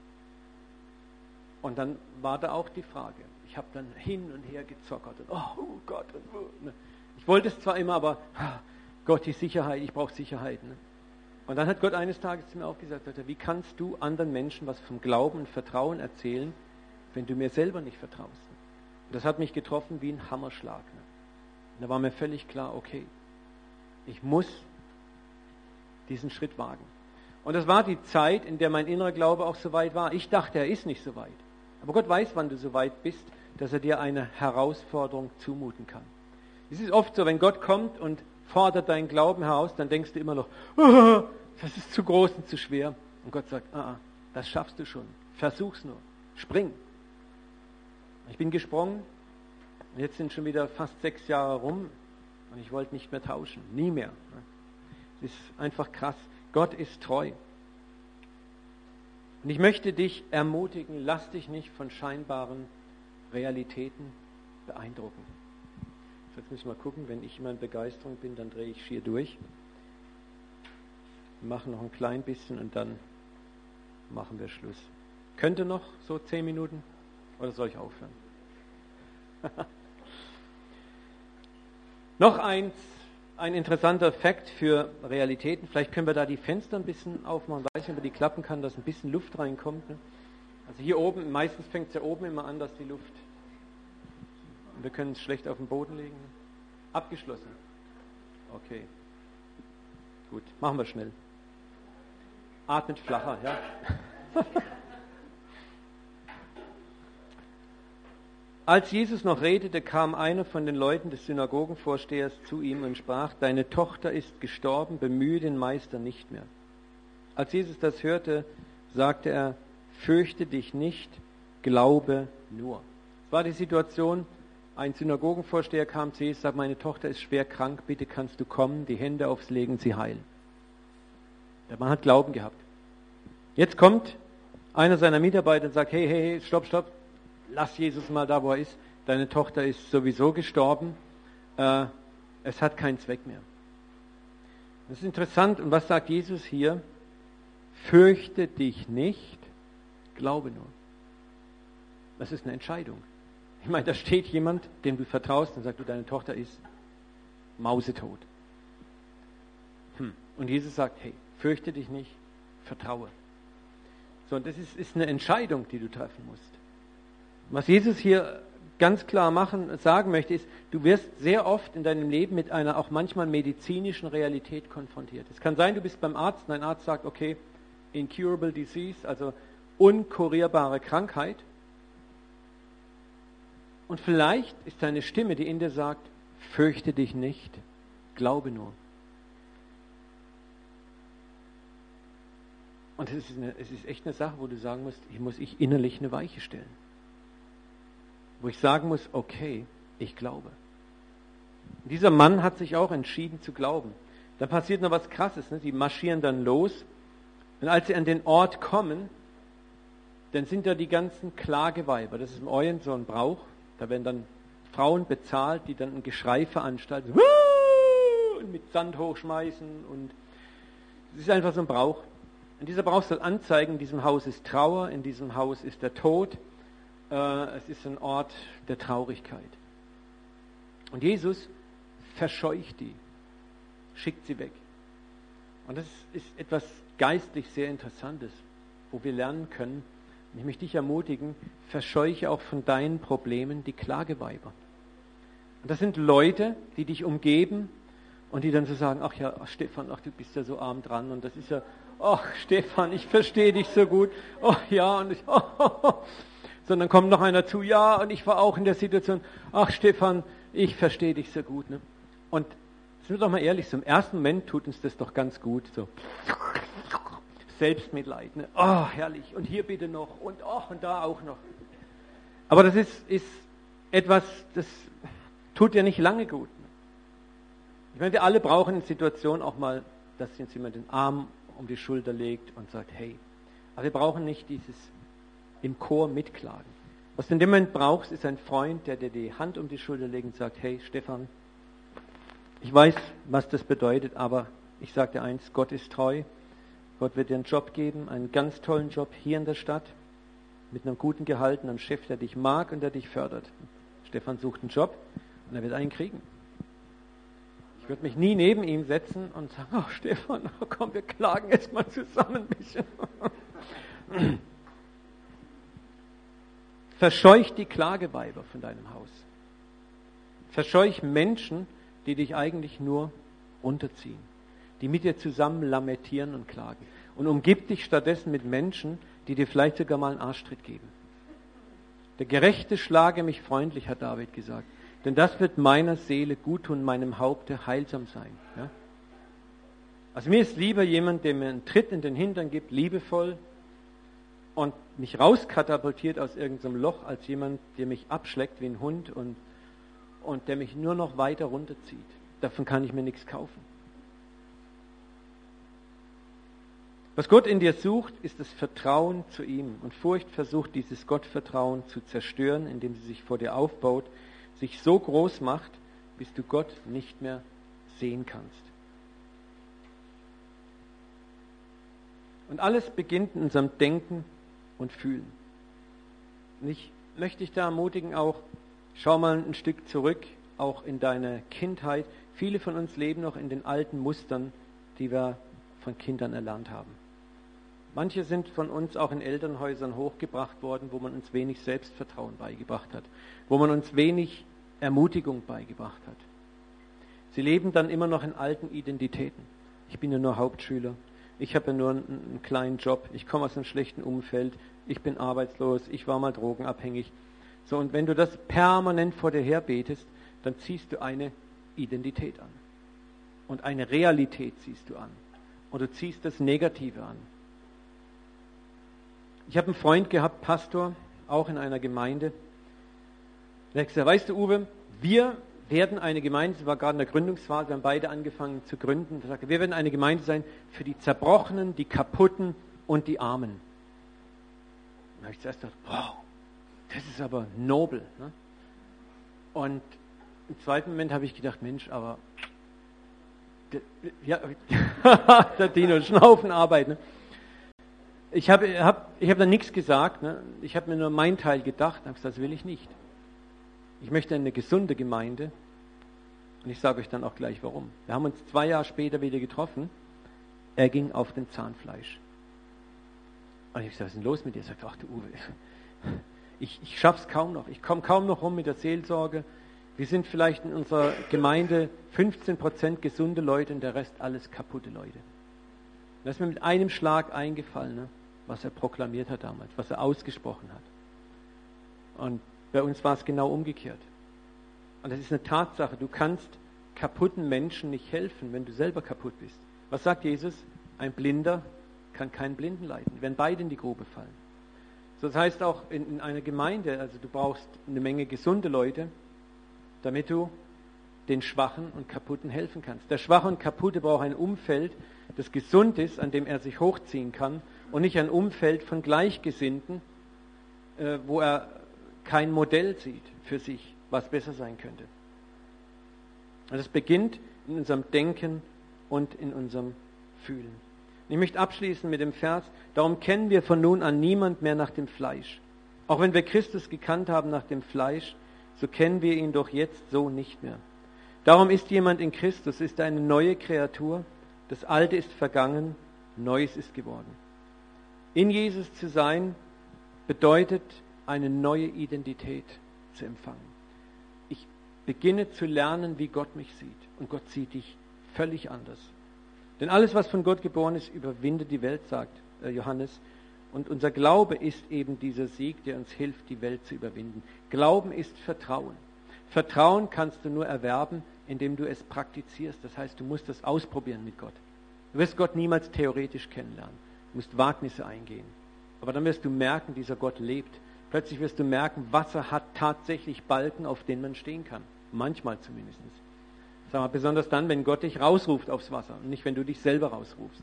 Und dann war da auch die Frage, ich habe dann hin und her gezockert und oh Gott, und, ich wollte es zwar immer, aber Gott, die Sicherheit, ich brauche Sicherheit. Ne? Und dann hat Gott eines Tages zu mir auch gesagt, wie kannst du anderen Menschen was vom Glauben und Vertrauen erzählen, wenn du mir selber nicht vertraust? Und das hat mich getroffen wie ein Hammerschlag. Ne? Und da war mir völlig klar, okay, ich muss diesen Schritt wagen. Und das war die Zeit, in der mein innerer Glaube auch so weit war. Ich dachte, er ist nicht so weit. Aber Gott weiß, wann du so weit bist, dass er dir eine Herausforderung zumuten kann. Es ist oft so, wenn Gott kommt und fordert deinen Glauben heraus, dann denkst du immer noch, oh, das ist zu groß und zu schwer. Und Gott sagt, ah, das schaffst du schon. Versuch's nur. Spring. Ich bin gesprungen. Und jetzt sind schon wieder fast sechs Jahre rum und ich wollte nicht mehr tauschen. Nie mehr. Es ist einfach krass. Gott ist treu. Und ich möchte dich ermutigen, lass dich nicht von scheinbaren Realitäten beeindrucken. Jetzt müssen wir mal gucken, wenn ich immer in Begeisterung bin, dann drehe ich schier durch. Wir machen noch ein klein bisschen und dann machen wir Schluss. Könnte noch so zehn Minuten? Oder soll ich aufhören? Noch eins, ein interessanter Fakt für Realitäten. Vielleicht können wir da die Fenster ein bisschen aufmachen. Weiß nicht, ob man die klappen kann, dass ein bisschen Luft reinkommt. Ne? Also hier oben, meistens fängt es ja oben immer an, dass die Luft... Wir können es schlecht auf den Boden legen. Abgeschlossen. Okay. Gut, machen wir schnell. Atmet flacher, ja. Als Jesus noch redete, kam einer von den Leuten des Synagogenvorstehers zu ihm und sprach: Deine Tochter ist gestorben, bemühe den Meister nicht mehr. Als Jesus das hörte, sagte er: Fürchte dich nicht, glaube nur. Es war die Situation, ein Synagogenvorsteher kam zu Jesus und sagte: Meine Tochter ist schwer krank, bitte kannst du kommen, die Hände aufs Legen, sie heilen. Der Mann hat Glauben gehabt. Jetzt kommt einer seiner Mitarbeiter und sagt: Hey, hey, hey, stopp, stopp. Lass Jesus mal da, wo er ist. Deine Tochter ist sowieso gestorben. Äh, es hat keinen Zweck mehr. Das ist interessant. Und was sagt Jesus hier? Fürchte dich nicht, glaube nur. Das ist eine Entscheidung. Ich meine, da steht jemand, dem du vertraust und sagt, du, deine Tochter ist mausetot. Hm. Und Jesus sagt, hey, fürchte dich nicht, vertraue. So, und das ist, ist eine Entscheidung, die du treffen musst. Was Jesus hier ganz klar machen, sagen möchte, ist, du wirst sehr oft in deinem Leben mit einer auch manchmal medizinischen Realität konfrontiert. Es kann sein, du bist beim Arzt und ein Arzt sagt, okay, incurable disease, also unkurierbare Krankheit. Und vielleicht ist da eine Stimme, die in dir sagt, fürchte dich nicht, glaube nur. Und es ist, eine, es ist echt eine Sache, wo du sagen musst, hier muss ich innerlich eine Weiche stellen. Wo ich sagen muss, okay, ich glaube. Und dieser Mann hat sich auch entschieden zu glauben. Dann passiert noch was Krasses, ne? Die marschieren dann los. Und als sie an den Ort kommen, dann sind da die ganzen Klageweiber. Das ist im Orient so ein Brauch. Da werden dann Frauen bezahlt, die dann ein Geschrei veranstalten. Und mit Sand hochschmeißen. Und es ist einfach so ein Brauch. Und dieser Brauch soll anzeigen, in diesem Haus ist Trauer, in diesem Haus ist der Tod. Es ist ein Ort der Traurigkeit. Und Jesus verscheucht die, schickt sie weg. Und das ist etwas geistlich sehr Interessantes, wo wir lernen können. Und ich möchte dich ermutigen, verscheuche auch von deinen Problemen die Klageweiber. Und das sind Leute, die dich umgeben und die dann so sagen, ach ja, ach Stefan, ach du bist ja so arm dran und das ist ja, ach Stefan, ich verstehe dich so gut. Oh ja, und ich, oh, oh, oh. Sondern kommt noch einer zu, ja, und ich war auch in der Situation, ach Stefan, ich verstehe dich so gut. Ne? Und sind wir doch mal ehrlich, so im ersten Moment tut uns das doch ganz gut, so Selbstmitleid, ne? Oh, herrlich, und hier bitte noch, und oh, und da auch noch. Aber das ist, ist etwas, das tut ja nicht lange gut. Ne? Ich meine, wir alle brauchen in Situationen auch mal, dass uns jemand den Arm um die Schulter legt und sagt, hey, aber wir brauchen nicht dieses im Chor mitklagen. Was du in dem Moment brauchst, ist ein Freund, der dir die Hand um die Schulter legt und sagt, hey Stefan, ich weiß, was das bedeutet, aber ich sage dir eins, Gott ist treu. Gott wird dir einen Job geben, einen ganz tollen Job hier in der Stadt, mit einem guten Gehalt, einem Chef, der dich mag und der dich fördert. Stefan sucht einen Job und er wird einen kriegen. Ich würde mich nie neben ihm setzen und sagen, ach Stefan, komm, wir klagen jetzt mal zusammen ein bisschen. Verscheuch die Klageweiber von deinem Haus. Verscheuch Menschen, die dich eigentlich nur runterziehen, die mit dir zusammen lamentieren und klagen. Und umgib dich stattdessen mit Menschen, die dir vielleicht sogar mal einen Arschtritt geben. Der Gerechte schlage mich freundlich, hat David gesagt, denn das wird meiner Seele guttun, meinem Haupte heilsam sein. Ja? Also mir ist lieber jemand, der mir einen Tritt in den Hintern gibt, liebevoll, und mich rauskatapultiert aus irgendeinem Loch, als jemand, der mich abschleckt wie ein Hund und, und der mich nur noch weiter runterzieht. Davon kann ich mir nichts kaufen. Was Gott in dir sucht, ist das Vertrauen zu ihm. Und Furcht versucht, dieses Gottvertrauen zu zerstören, indem sie sich vor dir aufbaut, sich so groß macht, bis du Gott nicht mehr sehen kannst. Und alles beginnt in unserem Denken und fühlen. Und ich möchte dich da ermutigen, auch schau mal ein Stück zurück, auch in deine Kindheit. Viele von uns leben noch in den alten Mustern, die wir von Kindern erlernt haben. Manche sind von uns auch in Elternhäusern hochgebracht worden, wo man uns wenig Selbstvertrauen beigebracht hat, wo man uns wenig Ermutigung beigebracht hat. Sie leben dann immer noch in alten Identitäten. Ich bin ja nur Hauptschüler, ich habe ja nur einen, einen kleinen Job, ich komme aus einem schlechten Umfeld, ich bin arbeitslos, ich war mal drogenabhängig. So, und wenn du das permanent vor dir her betest, dann ziehst du eine Identität an. Und eine Realität ziehst du an. Und du ziehst das Negative an. Ich habe einen Freund gehabt, Pastor, auch in einer Gemeinde. Der hat gesagt, weißt du, Uwe, wir werden eine Gemeinde, es war gerade in der Gründungsphase, wir haben beide angefangen zu gründen. Er sagte, wir werden eine Gemeinde sein für die Zerbrochenen, die Kaputten und die Armen. Da habe ich zuerst gedacht, wow, das ist aber nobel. Ne? Und im zweiten Moment habe ich gedacht, Mensch, aber der, ja, der Dino, Schnaufenarbeit. Ne? Ich habe hab, ich hab da nichts gesagt. Ne? Ich habe mir nur meinen Teil gedacht und habe gesagt, das will ich nicht. Ich möchte eine gesunde Gemeinde. Und ich sage euch dann auch gleich, warum. Wir haben uns zwei Jahre später wieder getroffen. Er ging auf den Zahnfleisch. Und ich habe gesagt, was ist denn los mit dir? Er sagt, ach du Uwe, ich, ich schaff's kaum noch. Ich komme kaum noch rum mit der Seelsorge. Wir sind vielleicht in unserer Gemeinde fünfzehn Prozent gesunde Leute und der Rest alles kaputte Leute. Das ist mir mit einem Schlag eingefallen, ne, was er proklamiert hat damals, was er ausgesprochen hat. Und bei uns war es genau umgekehrt. Und das ist eine Tatsache. Du kannst kaputten Menschen nicht helfen, wenn du selber kaputt bist. Was sagt Jesus? Ein Blinder kann keinen Blinden leiten. Wir werden beide in die Grube fallen. So, das heißt auch in, in einer Gemeinde, also du brauchst eine Menge gesunde Leute, damit du den Schwachen und Kaputten helfen kannst. Der Schwache und Kaputte braucht ein Umfeld, das gesund ist, an dem er sich hochziehen kann und nicht ein Umfeld von Gleichgesinnten, äh, wo er kein Modell sieht für sich, was besser sein könnte. Und es beginnt in unserem Denken und in unserem Fühlen. Ich möchte abschließen mit dem Vers, darum kennen wir von nun an niemand mehr nach dem Fleisch. Auch wenn wir Christus gekannt haben nach dem Fleisch, so kennen wir ihn doch jetzt so nicht mehr. Darum ist jemand in Christus, ist eine neue Kreatur, das Alte ist vergangen, Neues ist geworden. In Jesus zu sein, bedeutet eine neue Identität zu empfangen. Ich beginne zu lernen, wie Gott mich sieht. Und Gott sieht dich völlig anders. Denn alles, was von Gott geboren ist, überwindet die Welt, sagt äh, Johannes. Und unser Glaube ist eben dieser Sieg, der uns hilft, die Welt zu überwinden. Glauben ist Vertrauen. Vertrauen kannst du nur erwerben, indem du es praktizierst. Das heißt, du musst das ausprobieren mit Gott. Du wirst Gott niemals theoretisch kennenlernen. Du musst Wagnisse eingehen. Aber dann wirst du merken, dieser Gott lebt. Plötzlich wirst du merken, Wasser hat tatsächlich Balken, auf denen man stehen kann. Manchmal zumindest. Sag mal, besonders dann, wenn Gott dich rausruft aufs Wasser und nicht, wenn du dich selber rausrufst.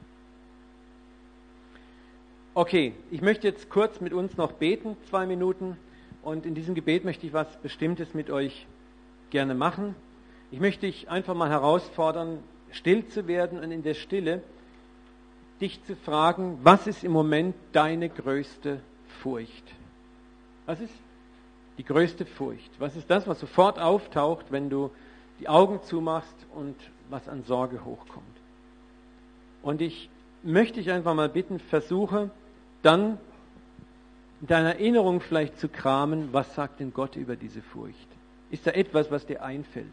Okay, ich möchte jetzt kurz mit uns noch beten, zwei Minuten. Und in diesem Gebet möchte ich was Bestimmtes mit euch gerne machen. Ich möchte dich einfach mal herausfordern, still zu werden und in der Stille dich zu fragen, was ist im Moment deine größte Furcht? Was ist die größte Furcht? Was ist das, was sofort auftaucht, wenn du die Augen zumachst und was an Sorge hochkommt? Und ich möchte dich einfach mal bitten, versuche dann in deiner Erinnerung vielleicht zu kramen, was sagt denn Gott über diese Furcht? Ist da etwas, was dir einfällt?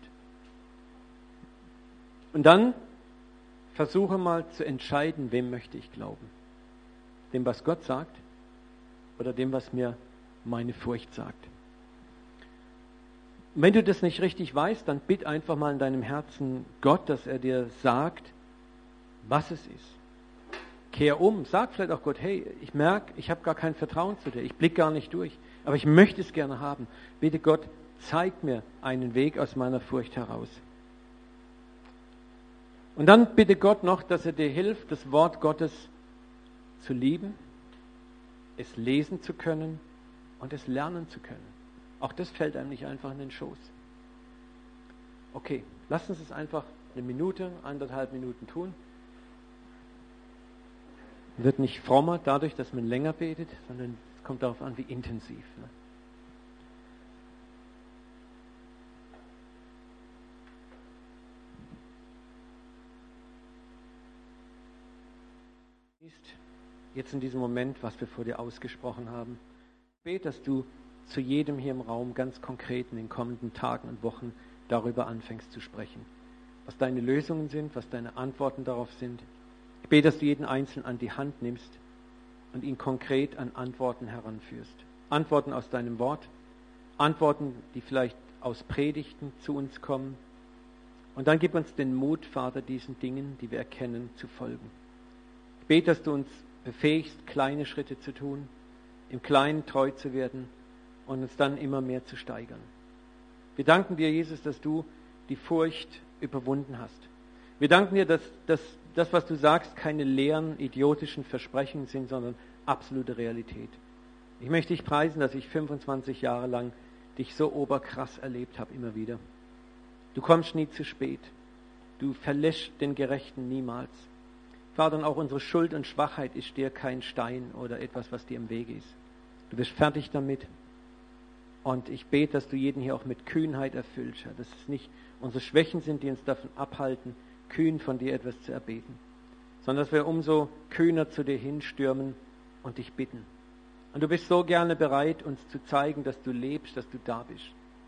Und dann versuche mal zu entscheiden, wem möchte ich glauben? Dem, was Gott sagt oder dem, was mir meine Furcht sagt? Und wenn du das nicht richtig weißt, dann bitt einfach mal in deinem Herzen Gott, dass er dir sagt, was es ist. Kehr um, sag vielleicht auch Gott, hey, ich merke, ich habe gar kein Vertrauen zu dir, ich blicke gar nicht durch, aber ich möchte es gerne haben. Bitte Gott, zeig mir einen Weg aus meiner Furcht heraus. Und dann bitte Gott noch, dass er dir hilft, das Wort Gottes zu lieben, es lesen zu können und es lernen zu können. Auch das fällt einem nicht einfach in den Schoß. Okay, lasst uns es einfach eine Minute, anderthalb Minuten tun. wird nicht frommer dadurch, dass man länger betet, sondern es kommt darauf an, wie intensiv. Ne? Jetzt in diesem Moment, was wir vor dir ausgesprochen haben. Bete, dass du zu jedem hier im Raum ganz konkret in den kommenden Tagen und Wochen darüber anfängst zu sprechen. Was deine Lösungen sind, was deine Antworten darauf sind. Ich bete, dass du jeden Einzelnen an die Hand nimmst und ihn konkret an Antworten heranführst. Antworten aus deinem Wort, Antworten, die vielleicht aus Predigten zu uns kommen. Und dann gib uns den Mut, Vater, diesen Dingen, die wir erkennen, zu folgen. Ich bete, dass du uns befähigst, kleine Schritte zu tun, im Kleinen treu zu werden und uns dann immer mehr zu steigern. Wir danken dir, Jesus, dass du die Furcht überwunden hast. Wir danken dir, dass, dass das, was du sagst, keine leeren, idiotischen Versprechen sind, sondern absolute Realität. Ich möchte dich preisen, dass ich fünfundzwanzig Jahre lang dich so oberkrass erlebt habe, immer wieder. Du kommst nie zu spät. Du verlässt den Gerechten niemals. Vater, und auch unsere Schuld und Schwachheit ist dir kein Stein oder etwas, was dir im Wege ist. Du bist fertig damit. Und ich bete, dass du jeden hier auch mit Kühnheit erfüllst, dass es nicht unsere Schwächen sind, die uns davon abhalten, kühn von dir etwas zu erbeten, sondern dass wir umso kühner zu dir hinstürmen und dich bitten. Und du bist so gerne bereit, uns zu zeigen, dass du lebst, dass du da bist.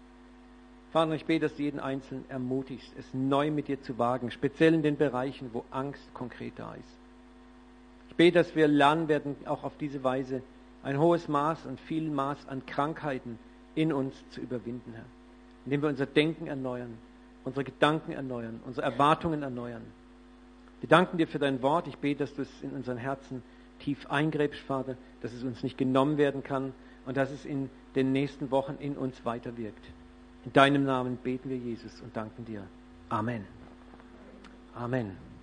Vater, ich bete, dass du jeden Einzelnen ermutigst, es neu mit dir zu wagen, speziell in den Bereichen, wo Angst konkret da ist. Ich bete, dass wir lernen werden, auch auf diese Weise ein hohes Maß und viel Maß an Krankheiten in uns zu überwinden, Herr. Indem wir unser Denken erneuern, unsere Gedanken erneuern, unsere Erwartungen erneuern. Wir danken dir für dein Wort. Ich bete, dass du es in unseren Herzen tief eingräbst, Vater, dass es uns nicht genommen werden kann und dass es in den nächsten Wochen in uns weiterwirkt. In deinem Namen beten wir, Jesus, und danken dir. Amen. Amen.